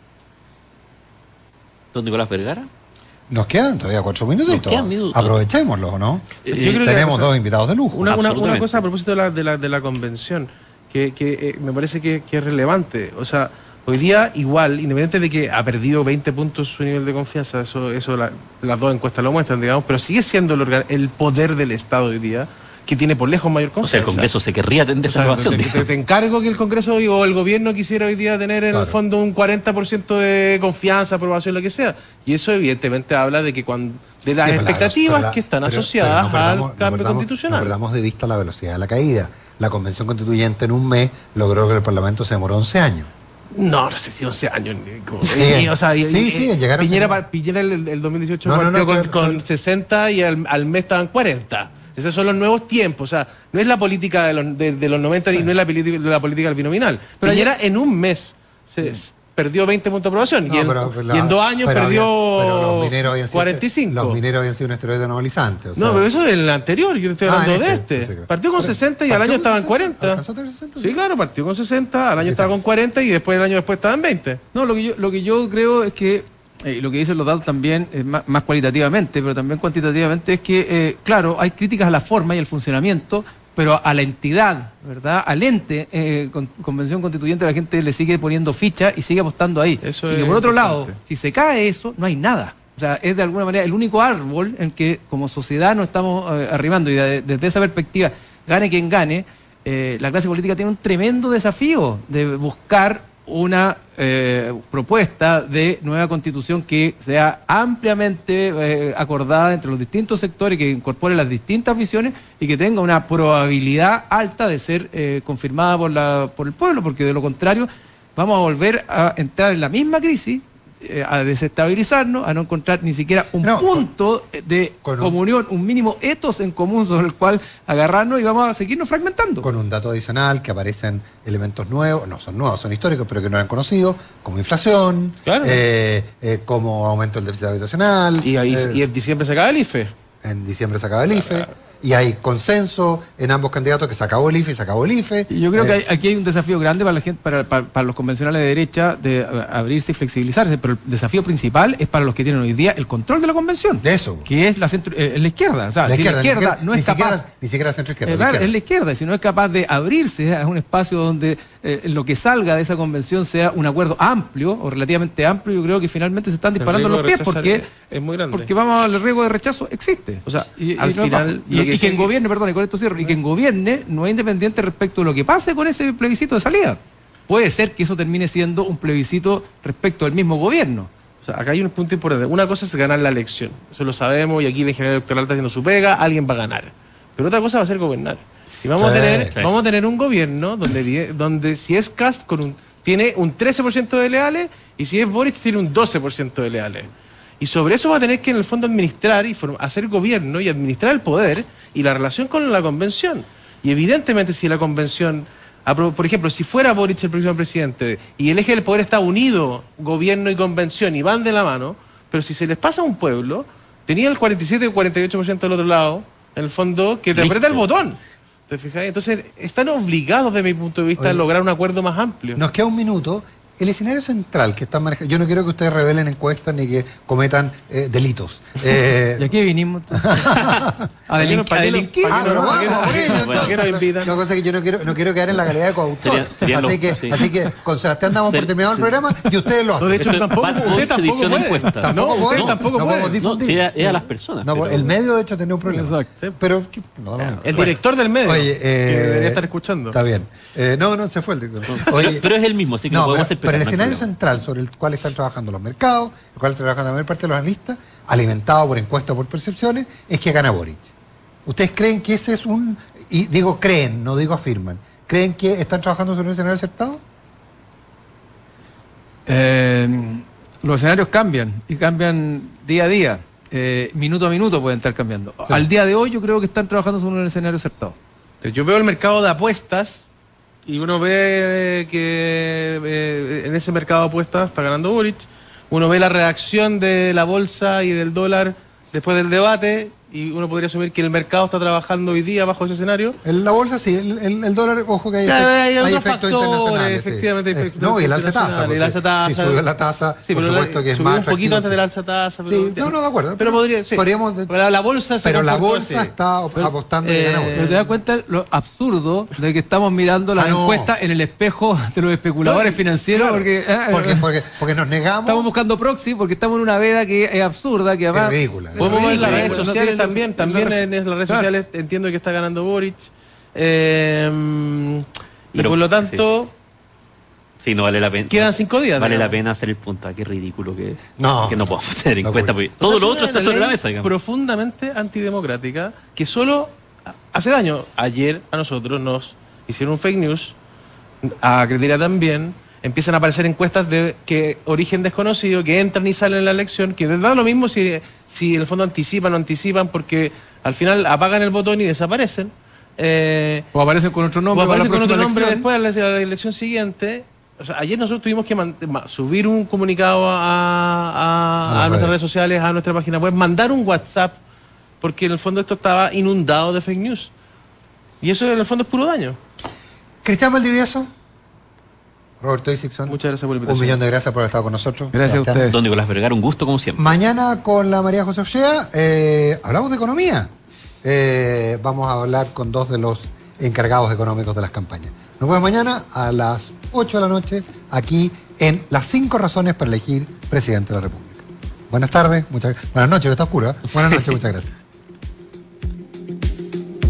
¿Don Nicolás Vergara? nos quedan todavía cuatro minutitos. Nos quedan minutos. Aprovechémoslo, ¿no? Eh, Yo creo que Tenemos la cosa- dos invitados de lujo. Una, una, una Absolutamente. cosa a propósito de la, de la, de la convención, que, que eh, me parece que, que es relevante. O sea, hoy día igual, independiente de que ha perdido veinte puntos su nivel de confianza, eso, eso la- las dos encuestas lo muestran, digamos, pero sigue siendo el, organ- el poder del Estado hoy día, que tiene por lejos mayor O sea, confianza. el Congreso se querría tener O esa sea, aprobación. te, te- te encargo que el Congreso o el gobierno quisiera hoy día tener en Claro. el fondo un cuarenta por ciento de confianza, aprobación, lo que sea. Y eso evidentemente habla de que cuando de las Sí, pero la- expectativas pero la- que están pero- asociadas pero no perdamos- al no cambio perdamos- constitucional. No perdamos de vista la velocidad de la caída. La convención constituyente en un mes logró que el Parlamento se demoró once años. No, no sé si once años. ni como- Sí, y, o sea, y- sí, y- sí, llegaron- Piñera, pa- Piñera el, el dos mil dieciocho No, no, partió no, con, pero- con pero- sesenta y al, al mes estaban cuarenta. Esos son los nuevos tiempos. O sea, no es la política de los, de, de los noventa y no es la, política- la política del binominal. Pero Piñera en un mes se s- perdió veinte puntos de aprobación. No, y, en, pero- pero la- y en dos años pero perdió había- pero los mineros habían sido- cuarenta y cinco. Los mineros habían sido un esteroide normalizante. o sea- No, pero eso es el anterior, yo te estoy Ah, hablando en de este, este. sí, sí, claro. Partió con Pero- sesenta y al ¿partió año con estaba en sesenta? cuarenta. ¿Alcanzó a tener sesenta? Sí, claro, partió con sesenta, al año estaba con cuarenta y después el año después estaba en veinte. No, lo que yo, lo que yo creo es que, eh, lo que dicen los datos también, eh, más, más cualitativamente, pero también cuantitativamente, es que, eh, claro, hay críticas a la forma y al funcionamiento, pero a la entidad, ¿verdad? Al ente, eh, con, convención constituyente, la gente le sigue poniendo ficha y sigue apostando ahí. Eso y que es por otro lado, importante. si se cae eso, no hay nada. O sea, es de alguna manera el único árbol en que como sociedad nos estamos eh, arrimando, y de- desde esa perspectiva, gane quien gane, eh, la clase política tiene un tremendo desafío de buscar una eh, propuesta de nueva constitución que sea ampliamente eh, acordada entre los distintos sectores, que incorpore las distintas visiones y que tenga una probabilidad alta de ser eh, confirmada por, la, por el pueblo, porque de lo contrario vamos a volver a entrar en la misma crisis, eh, a desestabilizarnos, a no encontrar ni siquiera un No, punto de con un- comunión, un mínimo etos en común sobre el cual agarrarnos, y vamos a seguirnos fragmentando. Con un dato adicional que aparecen elementos nuevos, no son nuevos, son históricos, pero que no eran conocidos, como inflación, Claro. eh, eh, como aumento del déficit habitacional. Y, ahí, eh, y en diciembre se acaba el I F E. en diciembre se acaba el I F E. Y hay consenso en ambos candidatos que se acabó el I F E y se acabó el I F E. Y yo creo Eh, que hay- aquí hay un desafío grande para la gente, para, para- para los convencionales de derecha, de eh, abrirse y flexibilizarse, pero el desafío principal es para los que tienen hoy día el control de la convención, De eso. que es la, centro, eh, es la izquierda. O sea, La si izquierda, la ni izquierda siquiera- no ni es capaz... siquiera- ni siquiera centro izquierda. Eh, la claro, izquierda. es la izquierda, y si no es capaz de abrirse a un espacio donde eh, lo que salga de esa convención sea un acuerdo amplio o relativamente amplio, yo creo que finalmente se están disparando riesgo los de pies rechazar porque, es- es muy grande. porque vamos al riesgo de rechazo existe. O sea, Y- y al no es final, bajo. lo y, que y quien gobierne, perdón, y con esto cierro, y quien gobierne no es independiente respecto de lo que pase con ese plebiscito de salida. Puede ser que eso termine siendo un plebiscito respecto al mismo gobierno. O sea, acá hay un punto importante. Una cosa es ganar la elección. Eso lo sabemos y aquí el ingeniero electoral está haciendo su pega, alguien va a ganar. Pero otra cosa va a ser gobernar. Y vamos, sí, a, tener, sí. vamos a tener un gobierno donde, donde si es Kast con un, tiene un trece por ciento de leales y si es Boric tiene un doce por ciento de leales. Y sobre eso va a tener que en el fondo administrar y hacer gobierno y administrar el poder y la relación con la convención. Y evidentemente si la convención... Por ejemplo, si fuera Boric el próximo presidente y el eje del poder está unido, gobierno y convención, y van de la mano, pero si se les pasa a un pueblo, tenía el cuarenta y siete o cuarenta y ocho por ciento del otro lado, en el fondo, que te Listo. aprieta el botón. ¿Te fijas? Entonces, están obligados, desde mi punto de vista, Oye, a lograr un acuerdo más amplio. Nos queda un minuto. El escenario central que están manejando... Yo no quiero que ustedes revelen encuestas ni que cometan eh, delitos. Eh... ¿Y aquí vinimos? a delinquir. delinquir. Ah, pero vamos, no, cosa que yo no quiero, no quiero quedar en la calidad de coautor. Sería, sería así, lo, que, sí. así que con Sebastián damos por terminado sí. el programa y ustedes lo hacen. No, de hecho, tampoco, usted tampoco puede. Tampoco no, usted no, tampoco no puede. podemos difundir. No, es a las personas. No, pero... El medio, de hecho, tenía un problema. Exacto. Sí, pero... No, no, el director del medio, Oye, eh, que debería estar escuchando. Está bien. Eh, no, no, se fue el director. Oye, pero, pero es el mismo, así que no, podemos pero, hacer pero el escenario central sobre el cual están trabajando los mercados, el cual está trabajando la mayor parte de los analistas, alimentado por encuestas o por percepciones, es que gana Boric. ¿Ustedes creen que ese es un... y digo creen, no digo afirman, ¿creen que están trabajando sobre un escenario acertado? Eh, los escenarios cambian, y cambian día a día. Eh, minuto a minuto pueden estar cambiando. Sí. Al día de hoy yo creo que están trabajando sobre un escenario acertado. Yo veo el mercado de apuestas y uno ve que eh, en ese mercado de apuestas está ganando Boric. Uno ve la reacción de la bolsa y del dólar después del debate y uno podría asumir que el mercado está trabajando hoy día bajo ese escenario. En la bolsa sí, el, el, el dólar, ojo que hay, claro, efect, hay, hay efectos factores, internacionales. Efectivamente, sí. hay efectos No, y el alza tasa. El alza tasa. Si subió la tasa, sí, por supuesto la, que es más un poquito antes del alza tasa. Pero, sí, no, no, de acuerdo. Pero, pero podría, sí. Podríamos, pero la bolsa, pero la bolsa sí. está apostando eh, de ganar. Pero te das cuenta lo absurdo de que estamos mirando las ah, no. encuestas en el espejo de los especuladores no, financieros. Claro, porque, eh, porque, porque, porque nos negamos. Estamos buscando proxy porque estamos en una veda que es absurda, que además... Es ridícula. Podemos ver las redes sociales también, también en las redes sociales entiendo que está ganando Boric. Eh, y pero, por lo tanto... Sí. sí, no vale la pena. Quedan cinco días. Vale ¿no? la pena hacer el punto. Qué ridículo que no, que no podemos tener en no cuenta. Porque todo lo otro está sobre la mesa, digamos. Profundamente antidemocrática que solo hace daño. Ayer a nosotros nos hicieron un fake news, a Cretera también. Empiezan a aparecer encuestas de que origen desconocido, que entran y salen en la elección, que de verdad lo mismo si, si en el fondo anticipan o anticipan, porque al final apagan el botón y desaparecen. Eh, o aparecen con otro nombre. O aparecen con otro nombre después de la, la elección siguiente. O sea, ayer nosotros tuvimos que man, subir un comunicado a, a, a, a nuestras redes sociales, a nuestra página web, mandar un WhatsApp, porque en el fondo esto estaba inundado de fake news. Y eso en el fondo es puro daño. Cristian Valdivieso. Roberto Isixson, muchas gracias por la invitación. Un millón de gracias por haber estado con nosotros. Gracias Sebastián. A ustedes. Don Nicolás Vergara, un gusto como siempre. Mañana con la María José Ochea eh, hablamos de economía. Eh, vamos a hablar con dos de los encargados económicos de las campañas. Nos vemos mañana a las ocho de la noche aquí en Las cinco razones para elegir presidente de la República. Buenas tardes, muchas, buenas noches, que está oscuro. ¿eh? Buenas noches, muchas gracias.